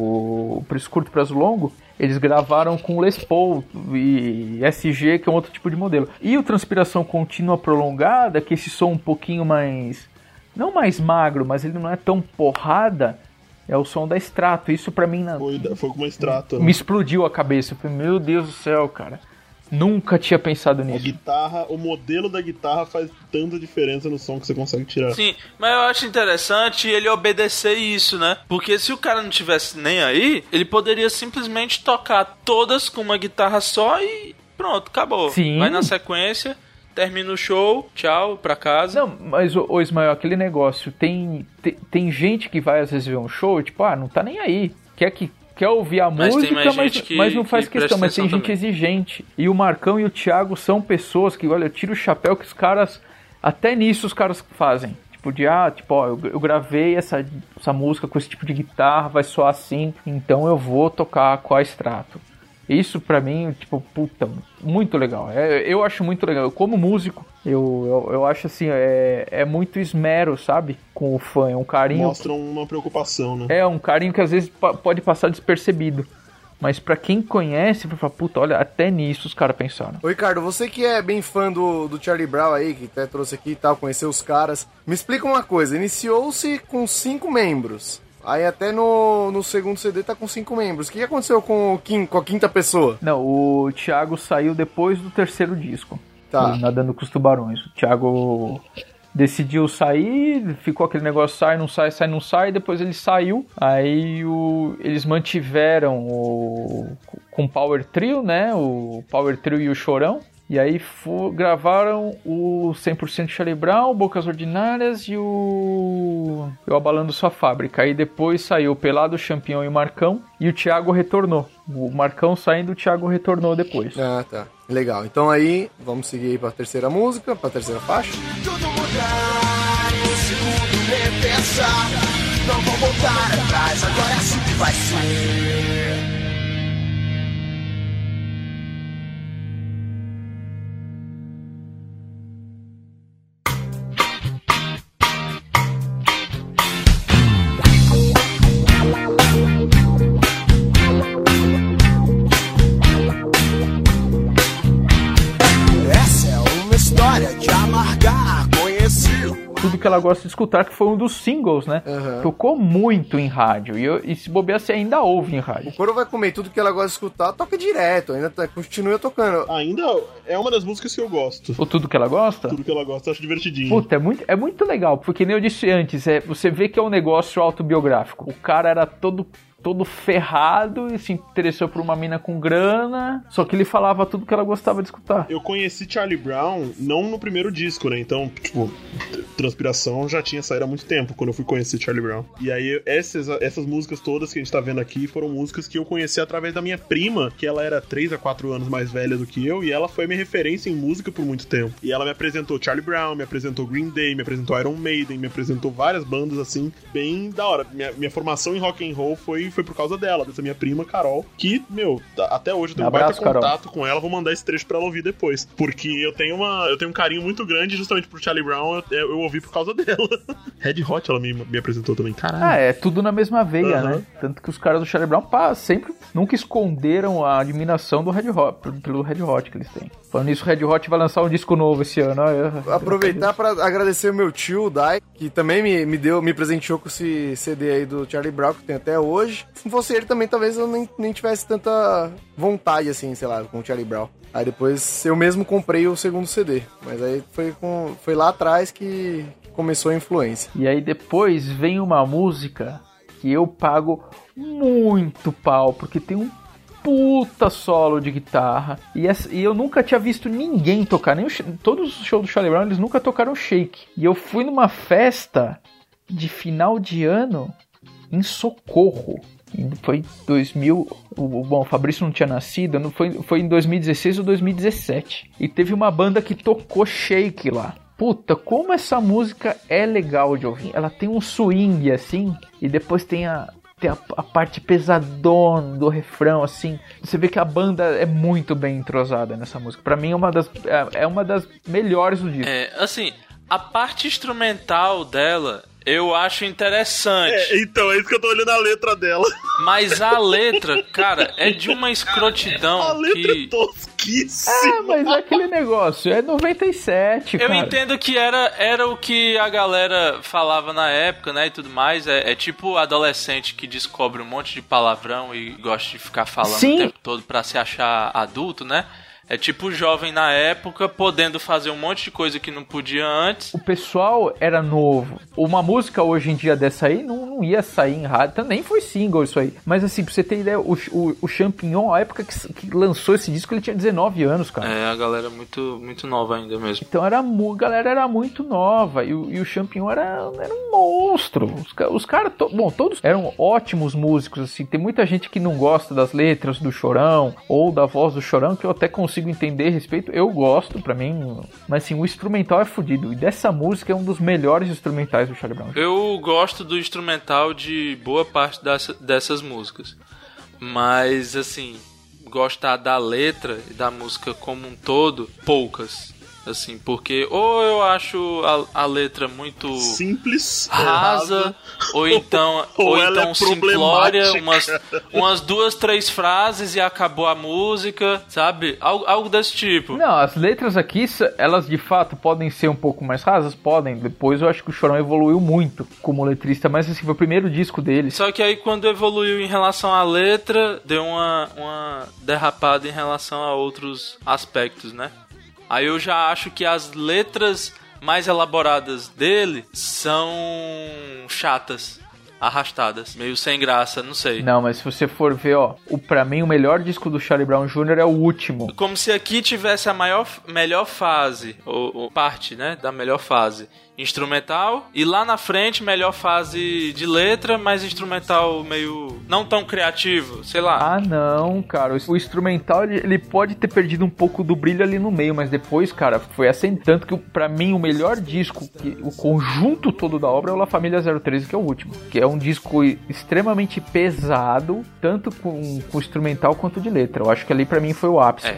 Speaker 5: Preço Curto, Prazo Longo, eles gravaram com Les Paul e SG, que é um outro tipo de modelo. E o Transpiração Contínua Prolongada, que esse som um pouquinho mais, não mais magro, mas ele não é tão porrada, é o som da Strato. Isso pra mim
Speaker 2: foi com uma Strato, né?
Speaker 5: Me explodiu a cabeça. Eu falei, meu Deus do céu, cara. Nunca tinha pensado nisso.
Speaker 2: O modelo da guitarra faz tanta diferença no som que você consegue tirar.
Speaker 3: Sim, mas eu acho interessante ele obedecer isso, né? Porque se o cara não tivesse nem aí, ele poderia simplesmente tocar todas com uma guitarra só e pronto, acabou.
Speaker 5: Sim.
Speaker 3: Vai na sequência, termina o show, tchau, pra casa.
Speaker 5: Não, mas o Ismael, aquele negócio, tem gente que vai às vezes ver um show e tipo, não tá nem aí. Quer ouvir a música, mas não faz questão. Mas tem gente exigente. E o Marcão e o Thiago são pessoas que, olha, eu tiro o chapéu que os caras... Até nisso os caras fazem. Eu gravei essa música com esse tipo de guitarra, vai soar assim, então eu vou tocar com a Strato. Isso pra mim, puta, muito legal. Eu acho muito legal. Como músico, eu acho assim, é muito esmero, sabe? Com o fã, é um carinho...
Speaker 2: Mostra uma preocupação, né?
Speaker 5: É, um carinho que às vezes pode passar despercebido. Mas pra quem conhece, vai falar, puta, olha, até nisso os caras pensaram.
Speaker 4: Ô Ricardo, você que é bem fã do Charlie Brown aí, que até trouxe aqui e tal, conheceu os caras, me explica uma coisa, iniciou-se com 5 membros... Aí até no segundo CD tá com 5 membros. O que aconteceu com a quinta pessoa?
Speaker 5: Não, o Thiago saiu depois do terceiro disco.
Speaker 4: Tá.
Speaker 5: Nadando com os Tubarões. O Thiago decidiu sair, ficou aquele negócio sai, não sai, depois ele saiu. Aí eles mantiveram com o Power Trio, né? O Power Trio e o Chorão. E aí gravaram o 100% Charlie Brown, Bocas Ordinárias e o Abalando Sua Fábrica. Aí depois saiu o Pelado, o Champião e o Marcão. E o Thiago retornou. O Marcão saindo, o Thiago retornou depois.
Speaker 4: Ah, tá. Legal. Então aí, vamos seguir aí pra terceira música, pra terceira faixa.
Speaker 6: Tudo mudar, em um segundo repensar. Não vou voltar atrás, agora é assim que vai ser.
Speaker 5: Tudo que ela gosta de escutar, que foi um dos singles, né?
Speaker 4: Uhum.
Speaker 5: Tocou muito em rádio. E se bobear, você ainda ouve em rádio.
Speaker 4: O Coro Vai Comer, tudo que ela gosta de escutar, toca direto. Ainda continua tocando.
Speaker 2: Ainda é uma das músicas que eu gosto.
Speaker 5: O Tudo que ela gosta?
Speaker 2: Tudo que ela gosta, eu acho divertidinho.
Speaker 5: Puta, é muito legal. Porque nem eu disse antes, você vê que é um negócio autobiográfico. O cara era todo ferrado e se interessou por uma mina com grana, só que ele falava tudo que ela gostava de escutar.
Speaker 2: Eu conheci Charlie Brown não no primeiro disco, né? Então, Transpiração já tinha saído há muito tempo quando eu fui conhecer Charlie Brown. E aí, essas músicas todas que a gente tá vendo aqui foram músicas que eu conheci através da minha prima, que ela era 3 a 4 anos mais velha do que eu, e ela foi minha referência em música por muito tempo. E ela me apresentou Charlie Brown, me apresentou Green Day, me apresentou Iron Maiden, me apresentou várias bandas, assim, bem da hora. Minha formação em rock and roll foi foi por causa dela, dessa minha prima, Carol, que, meu, até hoje eu tenho
Speaker 5: Abraço,
Speaker 2: um baita contato com ela, vou mandar esse trecho pra ela ouvir depois. Porque eu tenho um carinho muito grande justamente pro Charlie Brown, eu ouvi por causa dela. Red Hot ela me apresentou também, caralho.
Speaker 5: É tudo na mesma veia, né? Tanto que os caras do Charlie Brown sempre nunca esconderam a admiração do Red Hot, pelo Red Hot que eles têm. Falando nisso, o Red Hot vai lançar um disco novo esse ano.
Speaker 4: Aproveitar pra agradecer o meu tio, o Dai, que também me presenteou com esse CD aí do Charlie Brown, que tem até hoje. Se não fosse ele também, talvez eu nem tivesse tanta vontade, assim, sei lá, com o Charlie Brown. Aí depois eu mesmo comprei o segundo CD. Mas aí foi lá atrás que começou a influência.
Speaker 5: E aí depois vem uma música que eu pago muito pau, porque tem um puta solo de guitarra. E eu nunca tinha visto ninguém tocar. Todos os shows do Charlie Brown, eles nunca tocaram Shake. E eu fui numa festa de final de ano em Socorro. Foi 2000... Bom, o Fabrício não tinha nascido. Foi em 2016 ou 2017. E teve uma banda que tocou Shake lá. Puta, como essa música é legal de ouvir. Ela tem um swing assim. E depois tem a parte pesadona do refrão, assim. Você vê que a banda é muito bem entrosada nessa música. Pra mim é uma das melhores do disco.
Speaker 3: Assim, a parte instrumental dela eu acho interessante.
Speaker 2: Então, é isso que eu tô olhando a letra dela.
Speaker 3: Mas a letra, cara, é de uma escrotidão.
Speaker 2: A letra é tosquíssima.
Speaker 5: Mas é aquele negócio, é 97, cara.
Speaker 3: Eu entendo que era o que a galera falava na época, né, e tudo mais. É tipo adolescente que descobre um monte de palavrão e gosta de ficar falando o tempo todo pra se achar adulto, né? É tipo jovem na época, podendo fazer um monte de coisa que não podia antes.
Speaker 5: O pessoal era novo. Uma música hoje em dia dessa aí não ia sair em rádio. Nem foi single isso aí. Mas assim, pra você ter ideia, o Champignon, a época que lançou esse disco, ele tinha 19 anos, cara.
Speaker 3: A galera muito, muito nova ainda mesmo.
Speaker 5: Então a galera era muito nova. E o Champignon era um monstro. Os caras, todos eram ótimos músicos, assim. Tem muita gente que não gosta das letras do Chorão ou da voz do Chorão, que eu até consigo entender, respeito, eu gosto, pra mim, mas assim, o instrumental é fodido, e dessa música é um dos melhores instrumentais do Charlie Brown.
Speaker 3: Eu gosto do instrumental de boa parte dessas músicas, mas assim, gostar da letra e da música como um todo, poucas. Assim, porque ou eu acho a letra muito
Speaker 2: simples,
Speaker 3: rasa, ou então simplória, umas 2, 3 frases e acabou a música, sabe? Algo desse tipo.
Speaker 5: Não, as letras aqui, elas de fato podem ser um pouco mais rasas, podem. Depois eu acho que o Chorão evoluiu muito como letrista, mas assim, foi o primeiro disco dele.
Speaker 3: Só que aí quando evoluiu em relação à letra, deu uma derrapada em relação a outros aspectos, né? Aí eu já acho que as letras mais elaboradas dele são chatas, arrastadas, meio sem graça, não sei.
Speaker 5: Não, mas se você for ver, pra mim o melhor disco do Charlie Brown Jr. é o último.
Speaker 3: Como se aqui tivesse a melhor fase, ou parte, né, da melhor fase instrumental, e lá na frente melhor fase de letra, mas instrumental meio não tão criativo, sei lá.
Speaker 5: Ah não, cara, o instrumental ele pode ter perdido um pouco do brilho ali no meio, mas depois, cara, foi assim, tanto que pra mim o melhor disco, o conjunto todo da obra é o La Família 013, que é o último, que é um disco extremamente pesado, tanto com instrumental quanto de letra. Eu acho que ali pra mim foi o ápice.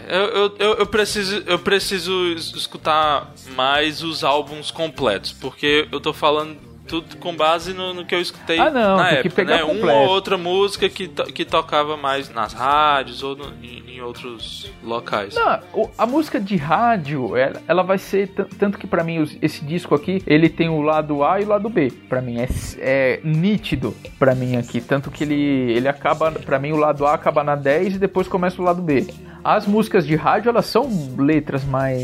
Speaker 3: Eu preciso escutar mais os álbuns completos, porque eu tô falando tudo com base no que eu escutei na época,
Speaker 5: que pegar
Speaker 3: né? Uma ou outra música que tocava mais nas rádios ou em outros locais.
Speaker 5: Não, a música de rádio, ela vai ser tanto que pra mim esse disco aqui, ele tem o lado A e o lado B. Pra mim é nítido pra mim aqui, tanto que ele acaba, pra mim o lado A acaba na 10 e depois começa o lado B. As músicas de rádio, elas são letras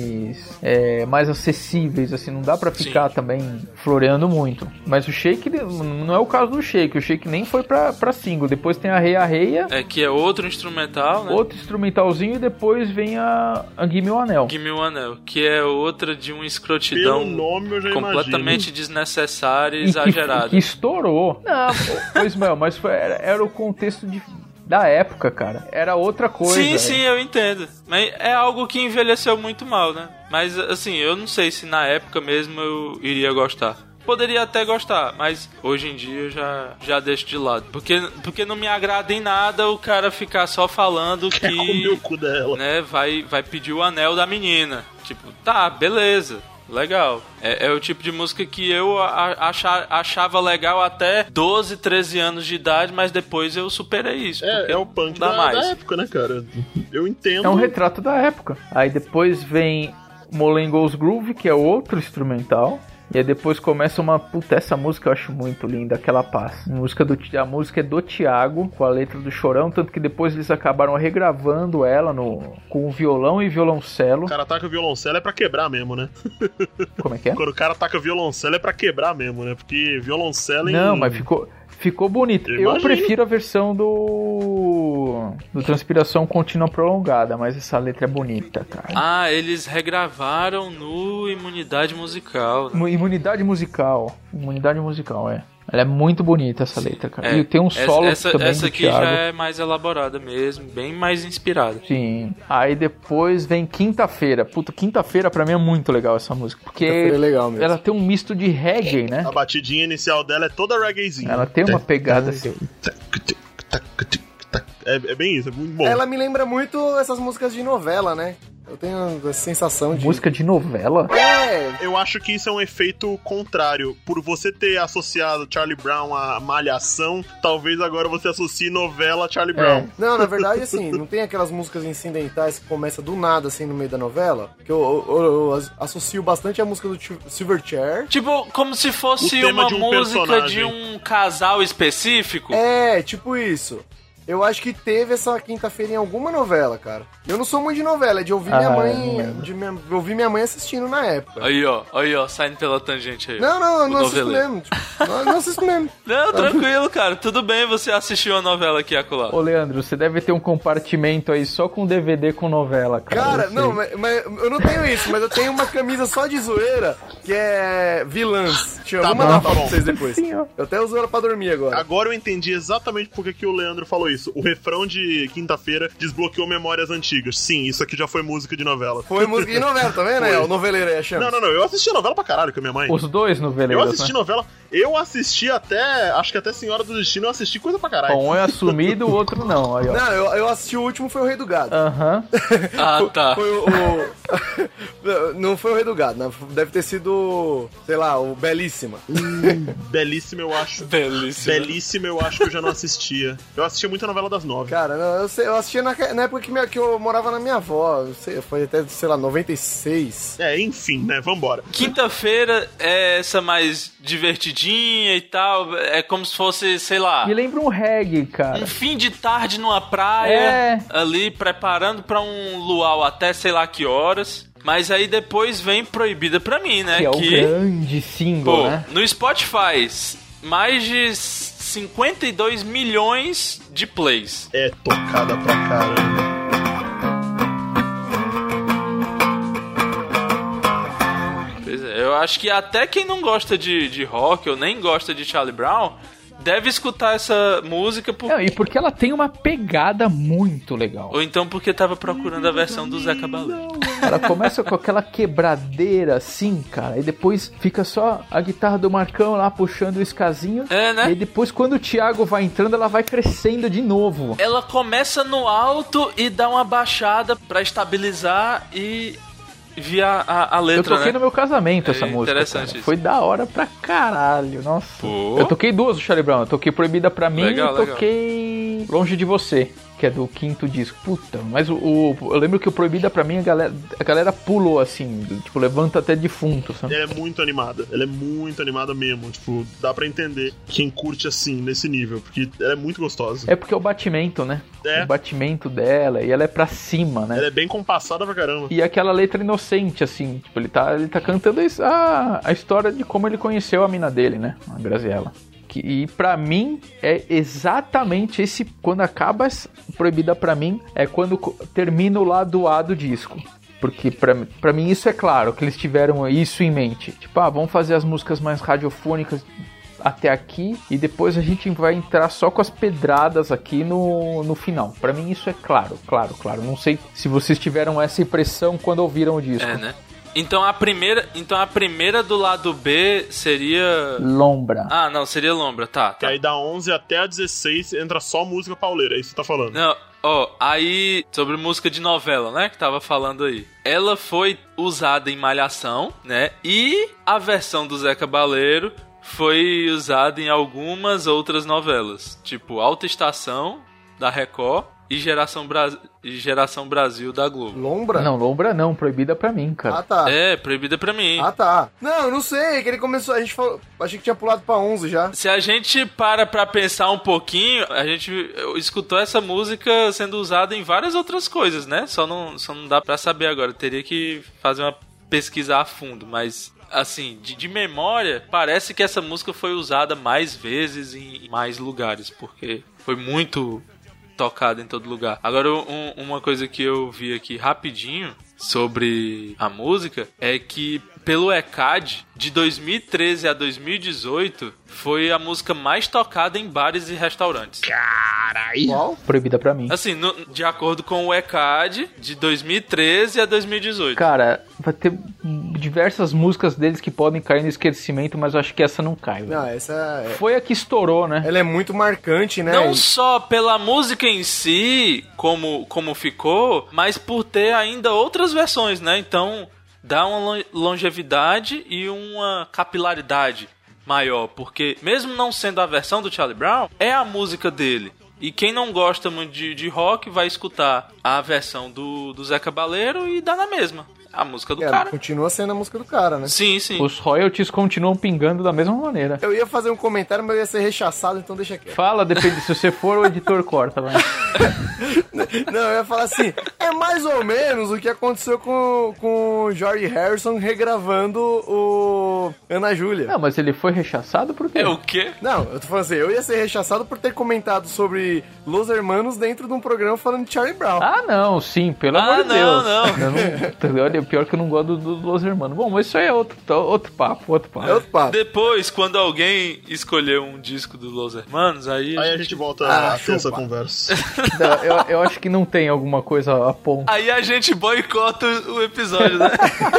Speaker 5: mais acessíveis, assim, não dá pra ficar também floreando muito. Mas o Shake, não é o caso do Shake. O Shake nem foi pra single. Depois tem a Reia.
Speaker 3: Que é outro instrumental, né?
Speaker 5: Outro instrumentalzinho, e depois vem a Give Me o Anel.
Speaker 3: Give Me o Anel, que é outra de uma escrotidão
Speaker 2: pelo nome eu já
Speaker 3: completamente
Speaker 2: imagino.
Speaker 3: Desnecessária e exagerada.
Speaker 5: Que estourou. Não, pois não, mas era o contexto da época, cara. Era outra coisa.
Speaker 3: Sim, eu entendo. Mas é algo que envelheceu muito mal, né? Mas, assim, eu não sei se na época mesmo eu iria gostar. poderia até gostar, mas hoje em dia eu já deixo de lado. Porque não me agrada em nada o cara ficar só falando que
Speaker 2: comer o cu dela.
Speaker 3: Né, vai pedir o anel da menina. Tipo, tá, beleza. Legal. É o tipo de música que eu achava legal até 12, 13 anos de idade, mas depois eu superei isso.
Speaker 2: É o punk da época, né, cara? Eu entendo.
Speaker 5: É um retrato da época. Aí depois vem Molengo's Groove, que é outro instrumental. E aí depois começa uma... Puta, essa música eu acho muito linda, Aquela Paz. A música é do Thiago, com a letra do Chorão, tanto que depois eles acabaram regravando ela com violão e violoncelo.
Speaker 2: O cara taca violoncelo é pra quebrar mesmo, né?
Speaker 5: Como é que é?
Speaker 2: Quando o cara taca violoncelo é pra quebrar mesmo, né? Porque violoncelo...
Speaker 5: Não, mas ficou bonito. Eu prefiro a versão do Transpiração Contínua Prolongada, mas essa letra é bonita, cara.
Speaker 3: Ah, eles regravaram no Imunidade Musical.
Speaker 5: Né? Imunidade Musical, é. Ela é muito bonita essa letra, cara. E tem um solo também
Speaker 3: essa aqui já é mais elaborada mesmo, bem mais inspirada.
Speaker 5: Sim. Aí depois vem Quinta-feira. Puta, Quinta-feira pra mim é muito legal essa música. Porque
Speaker 4: é legal mesmo.
Speaker 5: Ela tem um misto de reggae, né?
Speaker 2: A batidinha inicial dela é toda reggaezinha.
Speaker 5: Ela tem uma pegada assim.
Speaker 2: É bem isso, é muito bom.
Speaker 4: Ela me lembra muito essas músicas de novela, né? Eu tenho a sensação de...
Speaker 5: Música de novela?
Speaker 2: Eu acho que isso é um efeito contrário. Por você ter associado Charlie Brown a Malhação, talvez agora você associe novela a Charlie Brown.
Speaker 4: Não, na verdade, assim, não tem aquelas músicas incidentais que começam do nada, assim, no meio da novela? Que eu associo bastante a música do Silverchair.
Speaker 3: Tipo, como se fosse uma música de um casal específico?
Speaker 4: É, tipo isso. Eu acho que teve essa Quinta-feira em alguma novela, cara. Eu não sou muito de novela, é de ouvir minha mãe. Ouvir minha mãe assistindo na época.
Speaker 3: Aí, ó, saindo pela tangente aí.
Speaker 4: Não assisto mesmo. Não assisto mesmo.
Speaker 3: Não, tranquilo, cara. Tudo bem você assistir uma novela aqui acolá.
Speaker 5: Ô, Leandro, você deve ter um compartimento aí só com DVD com novela, cara.
Speaker 4: Cara, não, mas eu não tenho isso, mas eu tenho uma camisa só de zoeira que é Vilãs. Vou mandar pra vocês depois. Sim, eu até uso ela pra dormir agora.
Speaker 2: Agora eu entendi exatamente por que o Leandro falou isso. O refrão de Quinta-feira desbloqueou memórias antigas. Sim, isso aqui já foi música de novela.
Speaker 4: Foi música de novela, tá vendo? O noveleiro aí achando.
Speaker 2: Não, eu assisti novela pra caralho com a minha mãe.
Speaker 5: Os dois noveleiros,
Speaker 2: eu assisti novela. Eu assisti acho que até Senhora do Destino eu assisti coisa pra caralho.
Speaker 5: Um é assumido, o outro não. Aí, ó.
Speaker 4: Não, eu assisti o último, foi o Rei do Gado.
Speaker 3: Ah, tá.
Speaker 4: Não foi o Rei do Gado, né? Deve ter sido, sei lá, o Belíssima.
Speaker 2: Belíssima eu acho. Belíssima eu acho que eu já não assistia. Eu assistia muito a novela das 9.
Speaker 4: Cara, não, eu assistia na época que eu morava na minha avó. Foi até, sei lá, 96.
Speaker 2: Enfim, né? Vambora.
Speaker 3: Quinta-feira é essa mais divertidinha e tal. É como se fosse, sei lá...
Speaker 5: Me lembra um reggae, cara.
Speaker 3: Um fim de tarde numa praia. Ali, preparando pra um luau até sei lá que horas. Mas aí depois vem Proibida Pra Mim, né?
Speaker 5: Que é o grande single, né?
Speaker 3: No Spotify, mais de 52 milhões de plays.
Speaker 2: É tocada pra caramba.
Speaker 3: Pois é, eu acho que até quem não gosta de rock ou nem gosta de Charlie Brown deve escutar essa música
Speaker 5: e porque ela tem uma pegada muito legal.
Speaker 3: Ou então porque tava procurando a versão do Zé Cabaleiro.
Speaker 5: Ela começa com aquela quebradeira assim, cara, e depois fica só a guitarra do Marcão lá puxando o escazinho.
Speaker 3: Né?
Speaker 5: E depois quando o Thiago vai entrando, ela vai crescendo de novo.
Speaker 3: Ela começa no alto e dá uma baixada pra estabilizar e via a letra,
Speaker 5: eu toquei no meu casamento essa música.
Speaker 3: Interessante isso.
Speaker 5: Foi da hora pra caralho, nossa. Eu toquei duas do Charlie Brown. Eu toquei Proibida Pra Mim e toquei Longe de Você, que é do 5º disco. Puta, mas eu lembro que o Proibida Pra Mim a galera pulou assim, tipo, levanta até defunto, sabe?
Speaker 2: Ela é muito animada mesmo, tipo, dá pra entender quem curte assim, nesse nível, porque ela é muito gostosa.
Speaker 5: É porque é o batimento, né? O batimento dela, e ela é pra cima, né?
Speaker 2: Ela é bem compassada pra caramba.
Speaker 5: E aquela letra inocente, assim, tipo, ele tá cantando a história de como ele conheceu a mina dele, né? A Graziella. E pra mim é exatamente esse. Quando acaba Proibida Pra Mim, é quando termina o lado A do disco. Porque pra mim isso é claro, que eles tiveram isso em mente. Tipo, vamos fazer as músicas mais radiofônicas até aqui e depois a gente vai entrar só com as pedradas aqui no final. Pra mim isso é claro. Não sei se vocês tiveram essa impressão quando ouviram o disco.
Speaker 3: Né? Então a primeira do lado B seria...
Speaker 5: Lombra.
Speaker 3: Ah, não, seria Lombra, tá.
Speaker 2: Que aí da 11 até a 16 entra só música pauleira, é isso que você tá falando.
Speaker 3: Não, aí, sobre música de novela, né, que tava falando aí. Ela foi usada em Malhação, né, e a versão do Zé Cabaleiro foi usada em algumas outras novelas, tipo Alta Estação, da Record, e Geração Brasil da Globo.
Speaker 4: Lombra?
Speaker 5: Não, Lombra não, proibida pra mim, cara.
Speaker 4: Ah, tá.
Speaker 3: É, proibida pra mim.
Speaker 4: Ah, tá. Não, eu não sei, que ele começou, a gente falou, achei que tinha pulado pra 11 já.
Speaker 3: Se a gente para pra pensar um pouquinho, a gente escutou essa música sendo usada em várias outras coisas, né? Só não dá pra saber agora, teria que fazer uma pesquisa a fundo, mas... Assim, de memória, parece que essa música foi usada mais vezes em mais lugares, porque foi muito tocada em todo lugar. Agora, uma coisa que eu vi aqui rapidinho sobre a música é que pelo ECAD, de 2013 a 2018, foi a música mais tocada em bares e restaurantes.
Speaker 4: Caralho! Qual?
Speaker 5: Proibida pra mim.
Speaker 3: Assim, de acordo com o ECAD, de 2013 a 2018.
Speaker 5: Cara, vai ter diversas músicas deles que podem cair no esquecimento, mas eu acho que essa não cai, velho.
Speaker 4: Não, essa...
Speaker 5: Foi a que estourou, né?
Speaker 4: Ela é muito marcante, né?
Speaker 3: Não só pela música em si, como ficou, mas por ter ainda outras versões, né? Então... dá uma longevidade e uma capilaridade maior, porque mesmo não sendo a versão do Charlie Brown, é a música dele. E quem não gosta muito de rock vai escutar a versão do Zé Cabaleiro e dá na mesma. A música do cara.
Speaker 4: Continua sendo a música do cara, né?
Speaker 3: Sim, sim.
Speaker 5: Os royalties continuam pingando da mesma maneira.
Speaker 4: Eu ia fazer um comentário, mas eu ia ser rechaçado, então deixa quieto.
Speaker 5: Fala, depende. Se você for, o editor corta, vai.
Speaker 4: Não, eu ia falar assim, é mais ou menos o que aconteceu com o George Harrison regravando o Ana Júlia.
Speaker 5: Não, mas ele foi rechaçado por quê?
Speaker 3: É o quê?
Speaker 4: Não, eu tô falando assim, eu ia ser rechaçado por ter comentado sobre Los Hermanos dentro de um programa falando de Charlie Brown.
Speaker 5: Ah, não, sim, pelo amor de
Speaker 3: não,
Speaker 5: Deus.
Speaker 3: não.
Speaker 5: Olha, pior que eu não gosto do Los Hermanos. Bom, mas isso aí é outro papo.
Speaker 4: É outro papo.
Speaker 3: Depois, quando alguém escolher um disco do Los Hermanos, aí
Speaker 2: a gente volta a ter essa conversa.
Speaker 5: Não, eu acho que não tem alguma coisa a ponto.
Speaker 3: Aí a gente boicota o episódio, né?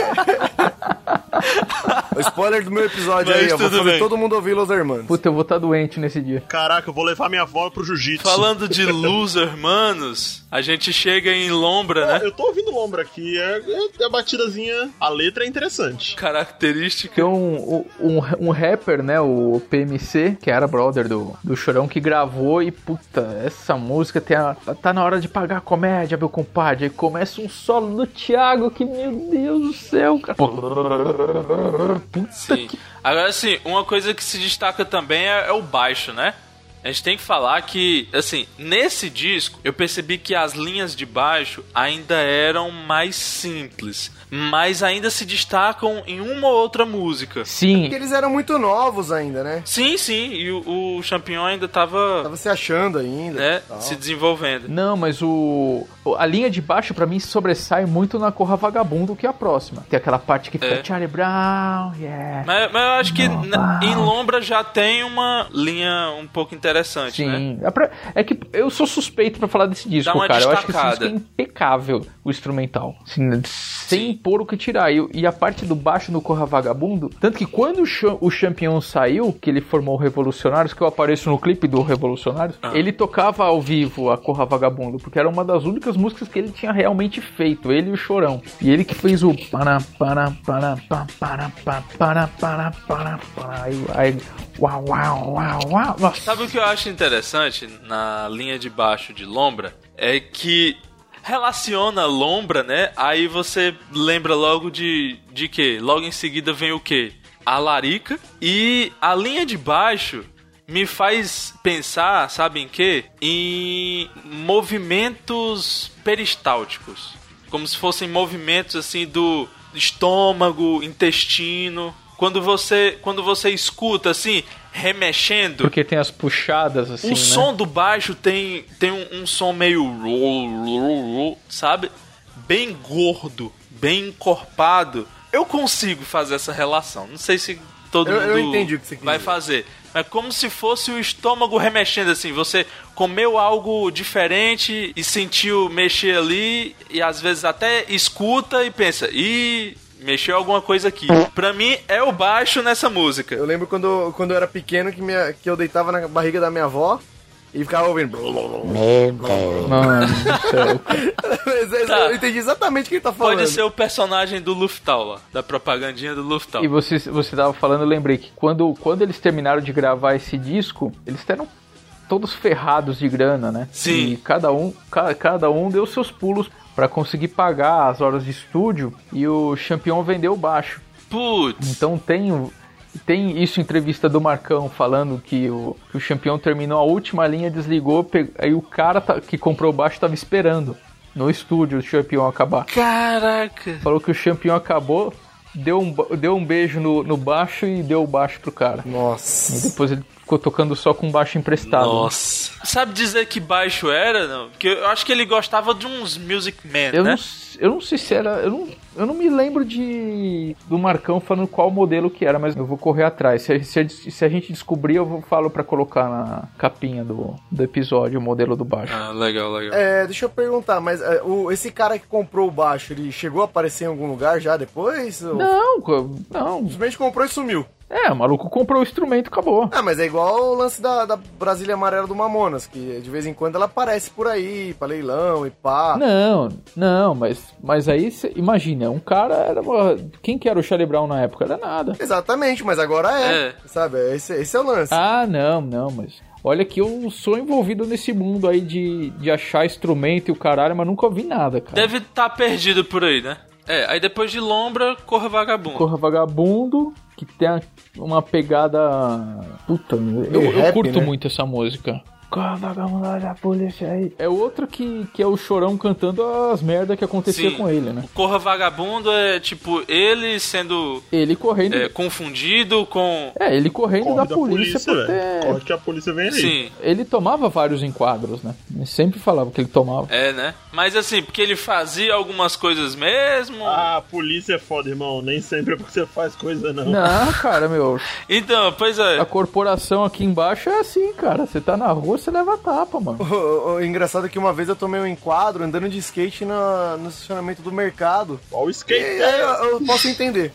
Speaker 4: O spoiler do meu episódio
Speaker 3: Mas
Speaker 4: aí, eu vou fazer
Speaker 3: bem.
Speaker 4: todo mundo ouvir Los Hermanos.
Speaker 5: Puta, eu vou estar doente nesse dia.
Speaker 2: Caraca, eu vou levar minha avó pro jiu-jitsu.
Speaker 3: Falando de Los Hermanos, a gente chega em Lombra, né?
Speaker 2: Eu tô ouvindo Lombra aqui, é a batidazinha, a letra é interessante.
Speaker 3: Característica.
Speaker 5: Tem um rapper, né, o PMC, que era brother do Chorão, que gravou e, puta, essa música tá na hora de pagar a comédia, meu compadre. Aí começa um solo do Thiago que, meu Deus do céu, cara. Puta
Speaker 3: Sim.
Speaker 5: que...
Speaker 3: Agora, assim, uma coisa que se destaca também é o baixo, né? A gente tem que falar que, assim, nesse disco, eu percebi que as linhas de baixo ainda eram mais simples, mas ainda se destacam em uma ou outra música.
Speaker 5: Sim.
Speaker 4: Porque eles eram muito novos ainda, né?
Speaker 3: Sim, e o Champignon ainda tava
Speaker 4: se achando ainda.
Speaker 3: Né, se desenvolvendo.
Speaker 5: Não, mas a linha de baixo, pra mim, sobressai muito na Corra Vagabundo, que é a próxima. Tem aquela parte que fica Charlie Brown, yeah.
Speaker 3: Mas eu acho que em Lombra já tem uma linha um pouco interessante,
Speaker 5: sim,
Speaker 3: né?
Speaker 5: É que eu sou suspeito pra falar desse disco, cara.
Speaker 3: Destacada.
Speaker 5: Eu acho que esse disco é impecável, o instrumental. Assim, sem pôr o que tirar. E a parte do baixo no Corra Vagabundo, tanto que quando o Champignon saiu, que ele formou o Revolucionários, que eu apareço no clipe do Revolucionários, ele tocava ao vivo a Corra Vagabundo, porque era uma das únicas músicas que ele tinha realmente feito, ele e o Chorão. E ele que fez o aí uau. Nossa.
Speaker 3: Sabe o que eu acho interessante na linha de baixo de Lombra? É que relaciona Lombra, né? Aí você lembra logo de quê? Logo em seguida vem o quê? A Larica. E a linha de baixo me faz pensar, sabe em quê? Em movimentos peristálticos. Como se fossem movimentos assim do estômago, intestino. Quando você escuta assim, remexendo.
Speaker 5: Porque tem as puxadas assim,
Speaker 3: o som do baixo tem um som meio, sabe? Bem gordo, bem encorpado. Eu consigo fazer essa relação. Não sei se todo mundo
Speaker 4: eu entendi o que você
Speaker 3: vai fazer. É como se fosse o estômago remexendo assim. Você comeu algo diferente e sentiu mexer ali. E às vezes até escuta e pensa, Mexeu alguma coisa aqui. Pra mim, é o baixo nessa música.
Speaker 4: Eu lembro quando eu era pequeno que eu deitava na barriga da minha avó e ficava ouvindo.
Speaker 5: Mano do céu.
Speaker 4: Tá. Eu entendi exatamente o que ele tá falando.
Speaker 3: Pode ser o personagem do Luftal lá, da propagandinha do Luftal.
Speaker 5: E você tava falando, eu lembrei que quando eles terminaram de gravar esse disco, eles eram todos ferrados de grana, né?
Speaker 3: Sim.
Speaker 5: E cada um deu seus pulos pra conseguir pagar as horas de estúdio, e o Champion vendeu o baixo.
Speaker 3: Putz.
Speaker 5: Então tem isso em entrevista do Marcão, falando que o Champion terminou a última linha, desligou, aí o cara que comprou o baixo tava esperando no estúdio o Champion acabar.
Speaker 3: Caraca.
Speaker 5: Falou que o Champion acabou, deu um beijo no baixo e deu o baixo pro cara.
Speaker 4: Nossa.
Speaker 5: E depois ele ficou tocando só com baixo emprestado.
Speaker 3: Nossa. Né? Sabe dizer que baixo era, não? Porque eu acho que ele gostava de uns Music Man, né?
Speaker 5: Eu não sei se era... Eu não me lembro do Marcão falando qual modelo que era, mas eu vou correr atrás. Se a gente descobrir, eu falo pra colocar na capinha do episódio o modelo do baixo.
Speaker 3: Ah, legal.
Speaker 4: Deixa eu perguntar, mas esse cara que comprou o baixo, ele chegou a aparecer em algum lugar já depois?
Speaker 5: Não.
Speaker 4: Simplesmente comprou e sumiu.
Speaker 5: O maluco comprou o instrumento e acabou.
Speaker 4: Mas é igual o lance da Brasília Amarela do Mamonas, que de vez em quando ela aparece por aí, pra leilão e pá.
Speaker 5: Não, mas aí, imagina, um cara era... Quem que era o Charlie Brown na época? Era nada.
Speaker 4: Exatamente, mas agora sabe? Esse é o lance.
Speaker 5: Não, mas... Olha que eu sou envolvido nesse mundo aí de achar instrumento e o caralho, mas nunca ouvi nada, cara.
Speaker 3: Deve estar perdido por aí, né? Aí depois de Lombra, Corra
Speaker 5: Vagabundo, que tem uma pegada... Puta, eu curto muito essa música. Corra Vagabundo da polícia aí. É outro que é o Chorão cantando as merdas que acontecia com ele, né?
Speaker 3: O Corra Vagabundo é tipo ele sendo...
Speaker 5: Ele correndo...
Speaker 3: confundido com...
Speaker 5: ele correndo da polícia por ter...
Speaker 2: Corre que a polícia vem aí.
Speaker 3: Sim.
Speaker 5: Ele tomava vários enquadros, né? Ele sempre falava que ele tomava.
Speaker 3: Né? Mas assim, porque ele fazia algumas coisas mesmo...
Speaker 2: Ah, a polícia é foda, irmão. Nem sempre é porque você faz coisa, não.
Speaker 5: Não, cara, meu...
Speaker 3: Então, pois é.
Speaker 5: A corporação aqui embaixo é assim, cara. Você tá na rua, você leva tapa, mano.
Speaker 4: O engraçado é que uma vez eu tomei um enquadro andando de skate no estacionamento do mercado.
Speaker 2: Ó, o skate.
Speaker 4: Eu posso entender.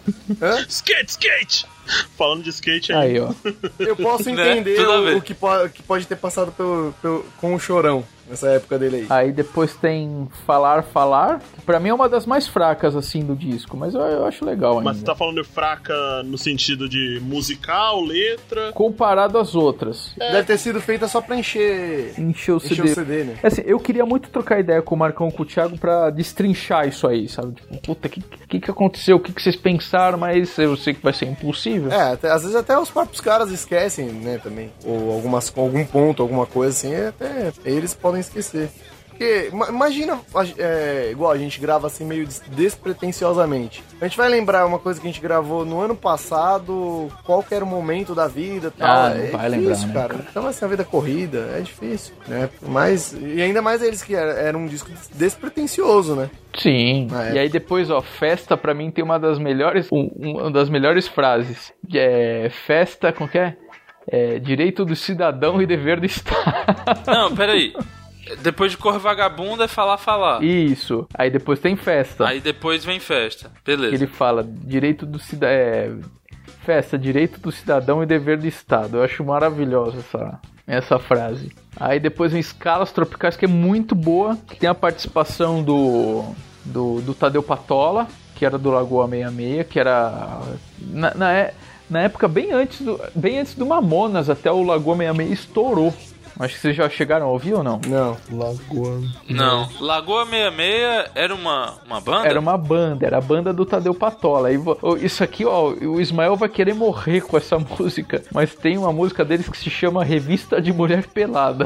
Speaker 2: Skate! Falando de skate
Speaker 5: aí, ó.
Speaker 4: Eu posso entender o que pode ter passado com o Chorão nessa época dele aí.
Speaker 5: Aí depois tem Falar, que pra mim é uma das mais fracas, assim, do disco, mas eu acho legal ainda.
Speaker 2: Mas você tá falando de fraca no sentido de musical, letra?
Speaker 5: Comparado às outras.
Speaker 4: Deve ter sido feita só pra encher o CD, né?
Speaker 5: Assim, eu queria muito trocar ideia com o Marcão e com o Thiago pra destrinchar isso aí, sabe? Tipo, puta, o que aconteceu? O que vocês pensaram? Mas eu sei que vai ser impossível.
Speaker 4: Às vezes até os próprios caras esquecem, né, também. Ou algum ponto, alguma coisa assim, até eles podem esquecer. Porque, imagina, igual a gente grava assim meio despretensiosamente. A gente vai lembrar uma coisa que a gente gravou no ano passado, qual que era o momento da vida e tal.
Speaker 5: Não vai lembrar, né,
Speaker 4: cara. Então assim, a vida corrida é difícil, né? Mas, e ainda mais eles que era um disco despretensioso, né?
Speaker 5: Sim. E aí depois, Festa pra mim tem uma das melhores frases. Festa, como que é? Direito do cidadão e dever do Estado.
Speaker 3: Não, peraí. Depois de Corra Vagabundo é falar.
Speaker 5: Isso. Aí depois tem Festa.
Speaker 3: Aí depois vem Festa. Beleza.
Speaker 5: Ele fala direito do Festa, direito do cidadão e dever do Estado. Eu acho maravilhosa essa frase. Aí depois vem Escalas Tropicais, que é muito boa. Que tem a participação do Tadeu Patola, que era do Lagoa 66, que era... Na época, bem antes do Mamonas, até o Lagoa 66 estourou. Acho que vocês já chegaram a ouvir ou não?
Speaker 4: Não.
Speaker 3: Não. Lagoa 66 era uma banda?
Speaker 5: Era uma banda, era a banda do Tadeu Patola. Isso aqui, o Ismael vai querer morrer com essa música, mas tem uma música deles que se chama Revista de Mulher Pelada.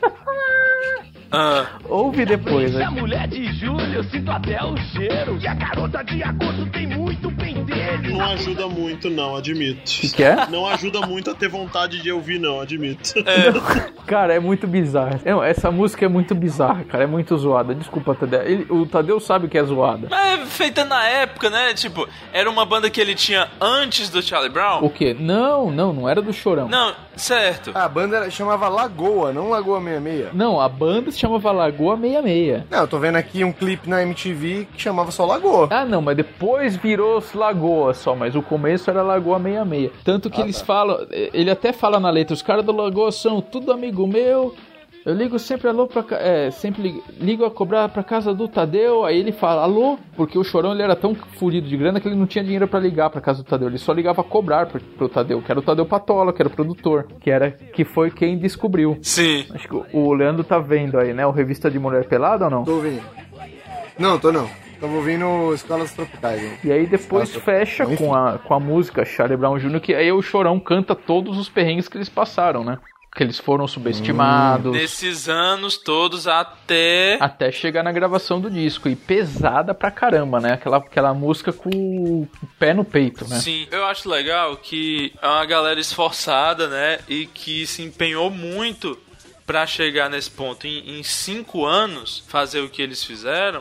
Speaker 5: Ouve depois, né?
Speaker 6: A mulher de julho, eu sinto até o cheiro. E a garota de agosto tem muito pentelho.
Speaker 2: Não ajuda muito, não, admito.
Speaker 5: O que é?
Speaker 2: Não ajuda muito a ter vontade de ouvir, não, admito.
Speaker 5: Cara, é muito bizarro. Essa música é muito bizarra, cara. É muito zoada. Desculpa, Tadeu. O Tadeu sabe que é zoada.
Speaker 3: Mas é feita na época, né? Tipo, era uma banda que ele tinha antes do Charlie Brown?
Speaker 5: O quê? Não era do Chorão.
Speaker 3: Não, Certo.
Speaker 4: A banda chamava Lagoa, não Lagoa 66.
Speaker 5: Não, a banda se chamava Lagoa 66.
Speaker 4: Não, eu tô vendo aqui um clipe na MTV que chamava só Lagoa.
Speaker 5: Ah, não, mas depois virou Lagoa só, mas o começo era Lagoa 66. Tanto que eles falam, ele até fala na letra, os caras do Lagoa são tudo amigo meu, eu ligo sempre alô sempre ligo a cobrar pra casa do Tadeu, aí ele fala alô, porque o Chorão ele era tão furido de grana que ele não tinha dinheiro pra ligar pra casa do Tadeu, ele só ligava a cobrar pro Tadeu, que era o Tadeu Patola, que era o produtor, que foi quem descobriu.
Speaker 3: Sim.
Speaker 5: Acho que o Leandro tá vendo aí, né, o Revista de Mulher Pelada ou não?
Speaker 4: Tô ouvindo. Não, tô não. Tô ouvindo Escolas Tropicais. Hein?
Speaker 5: E aí depois fecha com a música Charlie Brown Jr., que aí o Chorão canta todos os perrengues que eles passaram, né? Que eles foram subestimados.
Speaker 3: Nesses anos todos até
Speaker 5: chegar na gravação do disco. E pesada pra caramba, né? Aquela música com o pé no peito, né?
Speaker 3: Sim, eu acho legal que é uma galera esforçada, né? E que se empenhou muito pra chegar nesse ponto. Em 5 anos, fazer o que eles fizeram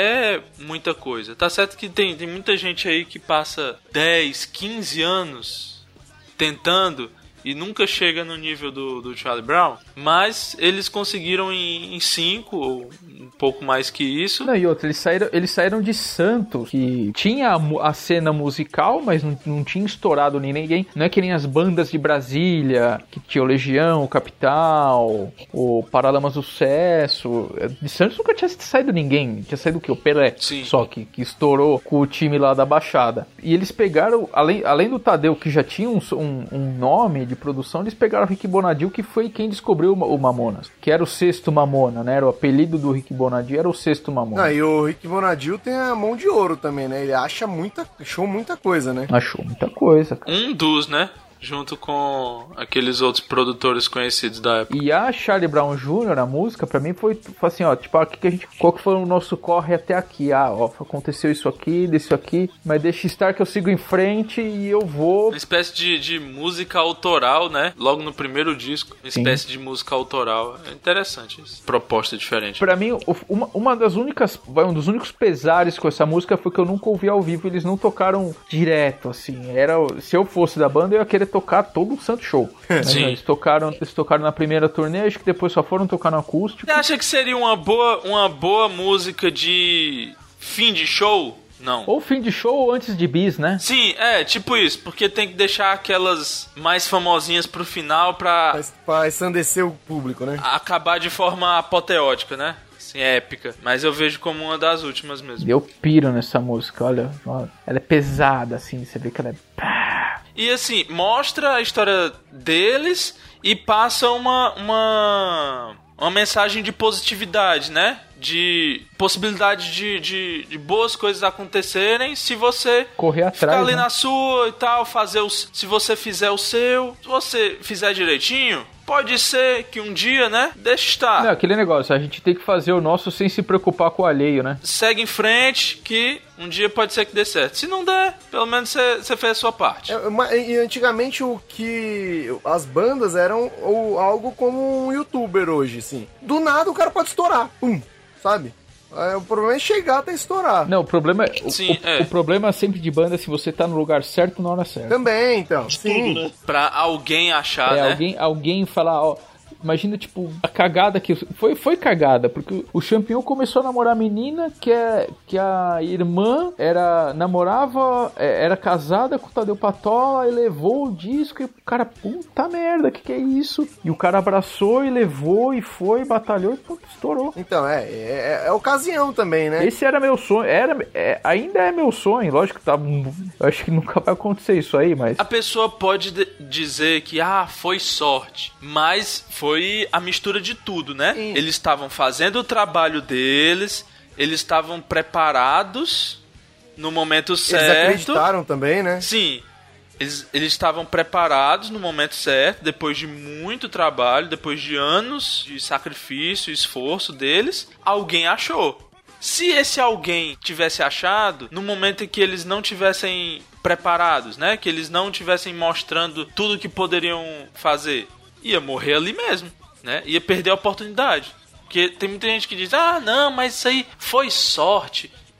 Speaker 3: é muita coisa. Tá certo que tem muita gente aí que passa 10, 15 anos tentando e nunca chega no nível do Charlie Brown, mas eles conseguiram em 5 ou um pouco mais que isso.
Speaker 5: Não, e outra, eles saíram de Santos, que tinha a cena musical, mas não tinha estourado nem ninguém. Não é que nem as bandas de Brasília, que tinha o Legião, o Capital, o Paralamas do Sucesso. De Santos nunca tinha saído ninguém, tinha saído o quê? O Pelé.
Speaker 3: Sim.
Speaker 5: Só que estourou com o time lá da Baixada. E eles pegaram, além do Tadeu, que já tinha um nome de produção, eles pegaram o Rick Bonadio, que foi quem descobriu o Mamonas, que era o sexto Mamona, né? Era o apelido do Rick Bonadio, era o sexto Mamona.
Speaker 4: E o Rick Bonadio tem a mão de ouro também, né? Ele achou muita coisa, né?
Speaker 5: Achou muita coisa, cara.
Speaker 3: Um dos, né? Junto com aqueles outros produtores conhecidos da época.
Speaker 5: E a Charlie Brown Jr., a música, pra mim foi assim, ó, tipo, qual que foi o nosso corre até aqui? Aconteceu isso aqui, mas deixa estar que eu sigo em frente e eu vou...
Speaker 3: Uma espécie de música autoral, né? Logo no primeiro disco, uma espécie de música autoral. É interessante isso. Proposta diferente.
Speaker 5: Pra mim, um dos únicos pesares com essa música foi que eu nunca ouvi ao vivo, eles não tocaram direto, assim. Se eu fosse da banda, eu ia querer tocar todo o santo show.
Speaker 3: Sim.
Speaker 5: Eles tocaram na primeira turnê, acho que depois só foram tocar no acústico.
Speaker 3: Você acha que seria uma boa música de fim de show? Não.
Speaker 5: Ou fim de show ou antes de bis, né?
Speaker 3: Sim, tipo isso, porque tem que deixar aquelas mais famosinhas pro final pra
Speaker 4: ensandecer o público, né?
Speaker 3: Acabar de forma apoteótica, né? Assim, épica. Mas eu vejo como uma das últimas mesmo.
Speaker 5: Eu piro nessa música, olha. Ela é pesada, assim, você vê que ela é...
Speaker 3: E assim, mostra a história deles e passa uma mensagem de positividade, né? De possibilidade de boas coisas acontecerem se você
Speaker 5: correr atrás,
Speaker 3: ficar ali,
Speaker 5: né?
Speaker 3: na sua e tal, se você fizer o seu, se você fizer direitinho, pode ser que um dia, né, deixe estar.
Speaker 5: Não, aquele negócio, a gente tem que fazer o nosso sem se preocupar com o alheio, né?
Speaker 3: Segue em frente que um dia pode ser que dê certo. Se não der, pelo menos você fez a sua parte.
Speaker 4: E antigamente as bandas eram algo como um youtuber hoje, assim. Do nada o cara pode estourar. Sabe? O problema é chegar até estourar.
Speaker 5: Não, o problema é... O problema sempre de banda é se você tá no lugar certo na hora certa.
Speaker 4: Também, então. Sim.
Speaker 3: Tudo, né? Pra alguém achar, né?
Speaker 5: Alguém falar, ó... Imagina, tipo, a cagada que... Foi cagada, porque o Champignon começou a namorar a menina que a irmã namorava, era casada com o Tadeu Patola e levou o disco e o cara, puta merda, que é isso? E o cara abraçou e levou e foi, batalhou e pô, estourou.
Speaker 4: Então, é ocasião também, né?
Speaker 5: Esse era meu sonho, ainda é meu sonho, lógico que eu acho que nunca vai acontecer isso aí, mas...
Speaker 3: A pessoa pode dizer que, foi sorte, mas foi a mistura de tudo, né? Sim. Eles estavam fazendo o trabalho deles, eles estavam preparados no momento certo.
Speaker 4: Eles acreditaram também, né?
Speaker 3: Sim. Eles estavam preparados no momento certo, depois de muito trabalho, depois de anos de sacrifício e esforço deles, alguém achou. Se esse alguém tivesse achado, no momento em que eles não tivessem preparados, né? Que eles não tivessem mostrando tudo que poderiam fazer, ia morrer ali mesmo, né? Ia perder a oportunidade. Porque tem muita gente que diz, não, mas isso aí foi sorte.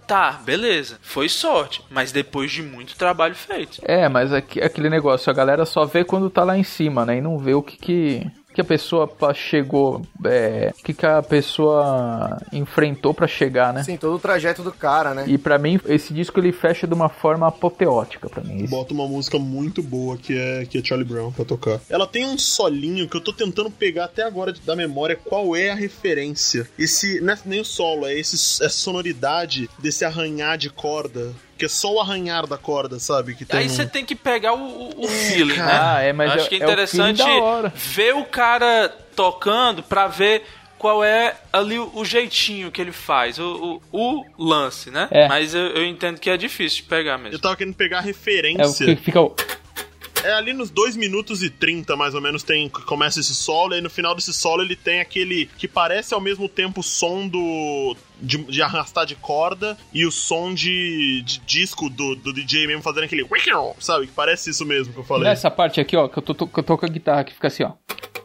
Speaker 3: Tá, beleza. Foi sorte, mas depois de muito trabalho feito.
Speaker 5: Mas aquele negócio, a galera só vê quando tá lá em cima, né? E não vê o que a pessoa chegou, o que a pessoa enfrentou pra chegar, né?
Speaker 4: Sim, todo o trajeto do cara, né?
Speaker 5: E pra mim, esse disco ele fecha de uma forma apoteótica pra mim.
Speaker 2: Bota uma música muito boa que é Charlie Brown pra tocar. Ela tem um solinho que eu tô tentando pegar até agora da memória qual é a referência. Não é nem o solo, é essa sonoridade desse arranhar de corda. Que é só o arranhar da corda, sabe? Que tem
Speaker 3: aí você tem que pegar o feeling, né?
Speaker 5: Mas
Speaker 3: acho que é interessante ver o cara tocando pra ver qual é ali o jeitinho que ele faz, o lance, né? Mas eu entendo que é difícil de pegar mesmo.
Speaker 2: Eu tava querendo pegar a referência.
Speaker 5: É o que fica
Speaker 2: ali nos 2 minutos e 30, mais ou menos, começa esse solo, e aí no final desse solo ele tem aquele que parece ao mesmo tempo o som de arrastar de corda e o som de disco do DJ mesmo fazendo aquele... Sabe? Que parece isso mesmo que eu falei.
Speaker 5: Nessa parte aqui, ó, que eu tô com a guitarra, que fica assim, ó.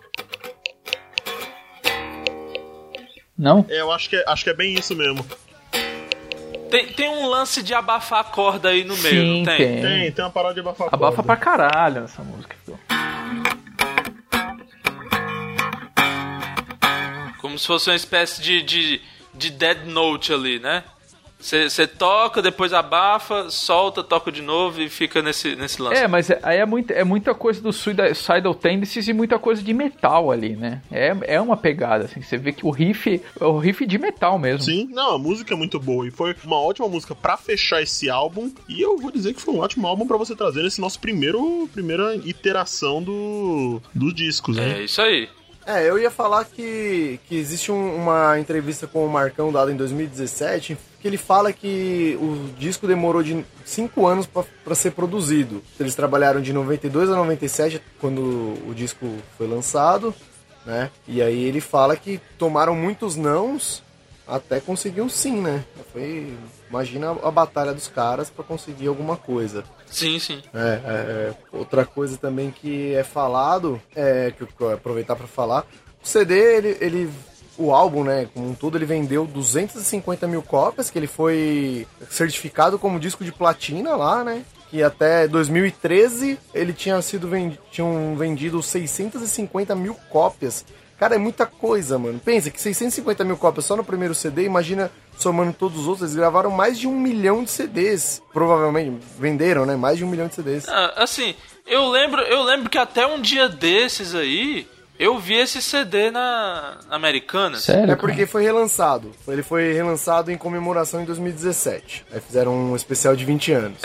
Speaker 5: Não?
Speaker 2: Eu acho que é bem isso mesmo.
Speaker 3: Tem um lance de abafar a corda aí no meio,
Speaker 5: sim,
Speaker 3: não tem?
Speaker 2: Tem uma parada de abafar a corda.
Speaker 5: Abafa pra caralho essa música.
Speaker 3: Como se fosse uma espécie de dead note ali, né? Você toca, depois abafa, solta, toca de novo e fica nesse lance.
Speaker 5: Mas aí é muita coisa do Suicidal Tendencies e muita coisa de metal ali, né? É uma pegada, assim, você vê que o riff é o riff de metal mesmo.
Speaker 2: Sim, não, a música é muito boa e foi uma ótima música pra fechar esse álbum, e eu vou dizer que foi um ótimo álbum pra você trazer nesse nosso primeira iteração dos discos, né?
Speaker 3: É isso aí.
Speaker 4: Eu ia falar que existe uma entrevista com o Marcão dada em 2017, que ele fala que o disco demorou de 5 anos para ser produzido. Eles trabalharam de 92 a 97, quando o disco foi lançado, né? E aí ele fala que tomaram muitos nãos até conseguir um sim, né? Imagina a batalha dos caras para conseguir alguma coisa.
Speaker 3: Sim.
Speaker 4: Outra coisa também que é falado, que eu vou aproveitar para falar, o CD, o álbum, né, como um todo, ele vendeu 250 mil cópias, que ele foi certificado como disco de platina lá, né? Que até 2013 ele tinham vendido 650 mil cópias. Cara, é muita coisa, mano. Pensa que 650 mil cópias só no primeiro CD, imagina somando todos os outros, eles gravaram mais de 1 milhão de CDs. Provavelmente venderam, né? Mais de 1 milhão de CDs.
Speaker 3: Assim, eu lembro que até um dia desses aí, eu vi esse CD na Americanas.
Speaker 5: Sério?
Speaker 4: É porque foi relançado. Ele foi relançado em comemoração em 2017. Aí fizeram um especial de 20 anos.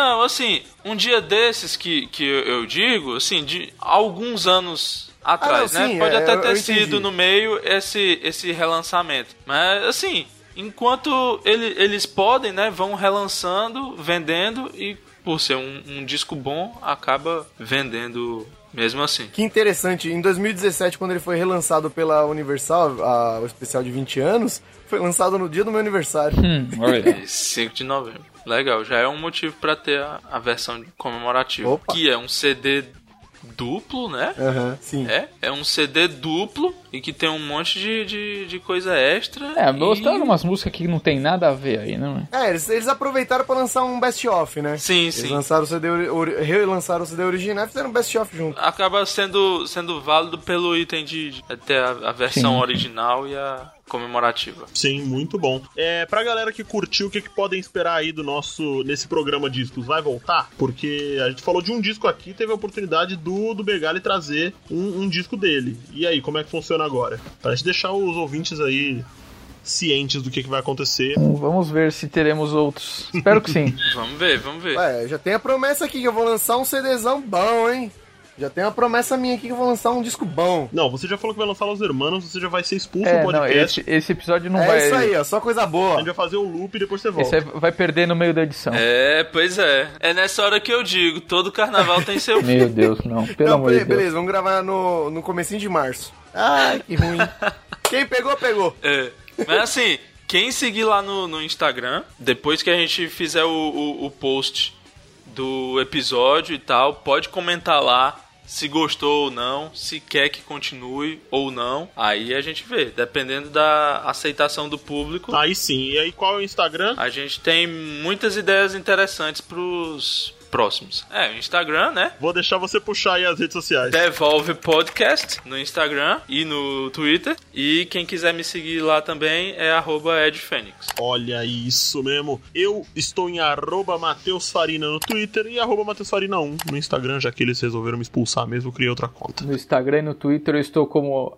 Speaker 3: Um dia desses que eu digo, assim, de alguns anos atrás,
Speaker 4: não,
Speaker 3: né?
Speaker 4: sim,
Speaker 3: Pode até ter
Speaker 4: eu
Speaker 3: sido
Speaker 4: entendi.
Speaker 3: no meio esse relançamento. Mas, assim, enquanto eles podem, né? Vão relançando, vendendo, e por ser um disco bom, acaba vendendo mesmo assim.
Speaker 4: Que interessante, em 2017, quando ele foi relançado pela Universal, o especial de 20 anos, foi lançado no dia do meu aniversário.
Speaker 5: Olha.
Speaker 3: 5 de novembro. Legal, já é um motivo pra ter a versão comemorativa.
Speaker 4: Opa.
Speaker 3: Que é um CD duplo, né?
Speaker 4: Sim.
Speaker 3: É um CD duplo e que tem um monte de coisa extra.
Speaker 5: Mostraram umas músicas que não tem nada a ver aí, não é?
Speaker 4: Eles aproveitaram pra lançar um best-of, né?
Speaker 3: Sim.
Speaker 4: Eles lançaram o CD, relançaram o CD original e fizeram um best-of junto.
Speaker 3: Acaba sendo válido pelo item de ter a versão original e a comemorativa.
Speaker 2: Sim, muito bom. Pra galera que curtiu, o que podem esperar aí nesse programa Discos? Vai voltar? Porque a gente falou de um disco aqui, teve a oportunidade do Begali trazer um disco dele. E aí, como é que funciona agora? Pra gente deixar os ouvintes aí cientes do que vai acontecer.
Speaker 5: Vamos ver se teremos outros. Espero que sim.
Speaker 3: Vamos ver.
Speaker 4: Ué, já tem a promessa aqui que eu vou lançar um CDzão bom, hein? Já tem uma promessa minha aqui que eu vou lançar um disco bom.
Speaker 2: Não, você já falou que vai lançar Los Hermanos, você já vai ser expulso do podcast.
Speaker 5: Esse episódio não vai...
Speaker 4: É isso aí, ó, só coisa boa.
Speaker 2: A gente vai fazer o loop e depois você volta.
Speaker 5: Esse vai perder no meio da edição.
Speaker 3: Pois é. É nessa hora que eu digo, todo carnaval tem seu fim.
Speaker 5: Meu Deus, não. Pelo amor de Deus.
Speaker 4: Beleza, vamos gravar no comecinho de março. Ai, que ruim. Quem pegou, pegou.
Speaker 3: Mas assim, quem seguir lá no Instagram, depois que a gente fizer o post do episódio e tal, pode comentar lá se gostou ou não, se quer que continue ou não. Aí a gente vê, dependendo da aceitação do público.
Speaker 2: Aí sim. E aí qual é o Instagram?
Speaker 3: A gente tem muitas ideias interessantes pros próximos. O Instagram, né?
Speaker 2: Vou deixar você puxar aí as redes sociais.
Speaker 3: Devolve Podcast no Instagram e no Twitter. E quem quiser me seguir lá também é @edfênix.
Speaker 2: Olha isso mesmo. Eu estou em @MatheusFarina no Twitter e @MatheusFarina1 no Instagram, já que eles resolveram me expulsar mesmo, eu criei outra conta.
Speaker 5: No Instagram e no Twitter eu estou como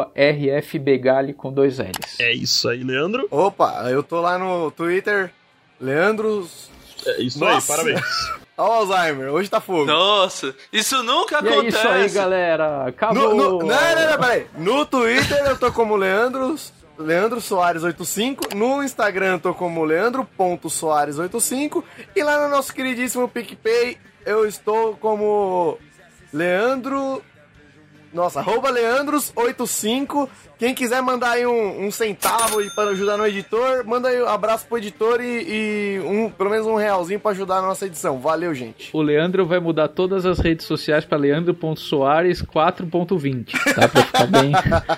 Speaker 5: @RFBegali com 2 L's.
Speaker 2: É isso aí, Leandro.
Speaker 4: Opa, eu tô lá no Twitter, Leandros...
Speaker 2: É isso.
Speaker 4: Nossa.
Speaker 2: aí, parabéns.
Speaker 4: Olha o Alzheimer, hoje tá fogo.
Speaker 3: Nossa, isso nunca acontece.
Speaker 5: É isso aí, galera. Acabou.
Speaker 4: Não, peraí. No Twitter eu tô como Leandro Soares 85. No Instagram eu tô como Leandro.Soares 85. E lá no nosso queridíssimo PicPay eu estou como Leandro... Nossa, @Leandros85. Quem quiser mandar aí um centavo para ajudar no editor, manda aí um abraço pro editor e pelo menos R$1 para ajudar na nossa edição. Valeu, gente.
Speaker 5: O Leandro vai mudar todas as redes sociais para Leandro.Soares 4.20. Tá? Pra ficar bem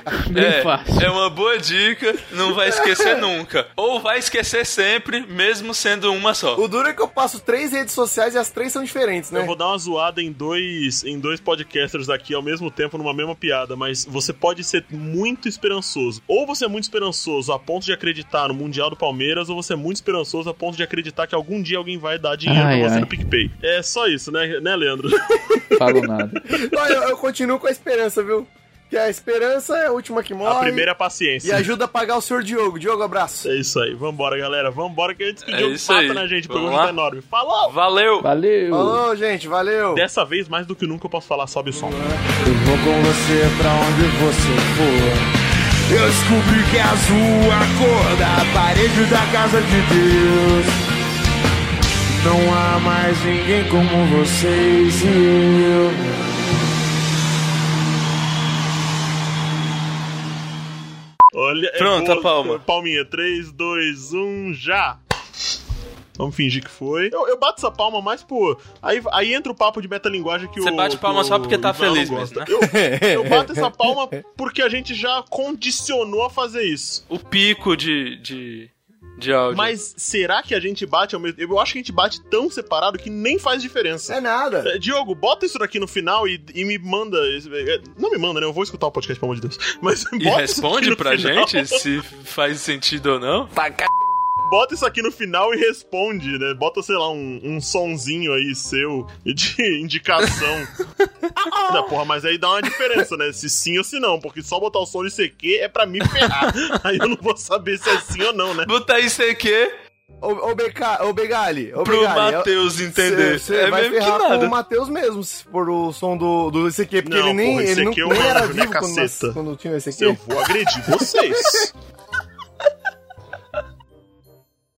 Speaker 5: fácil.
Speaker 3: É uma boa dica, não vai esquecer nunca. Ou vai esquecer sempre, mesmo sendo uma só.
Speaker 4: O duro é que eu passo 3 redes sociais e as 3 são diferentes, né?
Speaker 2: Eu vou dar uma zoada em dois podcasters aqui ao mesmo tempo, numa mesma piada, mas você pode ser muito esperançoso. Ou você é muito esperançoso a ponto de acreditar no Mundial do Palmeiras, ou você é muito esperançoso a ponto de acreditar que algum dia alguém vai dar dinheiro pra você no PicPay. É só isso, né Leandro?
Speaker 5: Falo nada.
Speaker 4: Não, eu continuo com a esperança, viu? Que a esperança é a última que morre.
Speaker 2: A primeira é a paciência.
Speaker 4: E ajuda a pagar o senhor Diogo. Diogo, abraço.
Speaker 2: É isso aí. Vambora, galera. Vambora que a gente despediu o pato, né, gente? O programa tá enorme. Falou!
Speaker 3: Valeu!
Speaker 4: Falou, gente. Valeu!
Speaker 2: Dessa vez, mais do que nunca, eu posso falar. Sobe o som.
Speaker 6: Eu vou com você pra onde você for. Eu descobri que é azul a cor da parede da casa de Deus. Não há mais ninguém como vocês e eu.
Speaker 2: Olha,
Speaker 3: pronto, a palma.
Speaker 2: Palminha, 3, 2, 1, já! Vamos fingir que foi. Eu bato essa palma mais por... Aí entra o papo de metalinguagem que
Speaker 3: Você bate palma só porque tá feliz mesmo, né?
Speaker 2: Eu bato essa palma porque a gente já condicionou a fazer isso.
Speaker 3: O pico de áudio.
Speaker 2: Mas será que a gente bate ao mesmo tempo? Eu acho que a gente bate tão separado que nem faz diferença.
Speaker 4: É nada.
Speaker 2: Diogo, bota isso daqui no final e me manda... Não me manda, né? Eu vou escutar o podcast, pelo amor de Deus. Mas
Speaker 3: e responde pra gente se faz sentido ou não.
Speaker 2: Bota isso aqui no final e responde, né? Bota, sei lá, um sonzinho aí seu de indicação. Não, porra, mas aí dá uma diferença, né? Se sim ou se não, porque só botar o som de CQ é pra me ferrar. Aí eu não vou saber se é sim ou não, né?
Speaker 3: Botar em CQ...
Speaker 4: Ô Begali,
Speaker 3: pro Matheus entender.
Speaker 4: Você vai ferrar com o Matheus mesmo, se for o som do CQ, porque não, ele nem era vivo quando tinha esse aqui.
Speaker 2: Eu vou agredir vocês.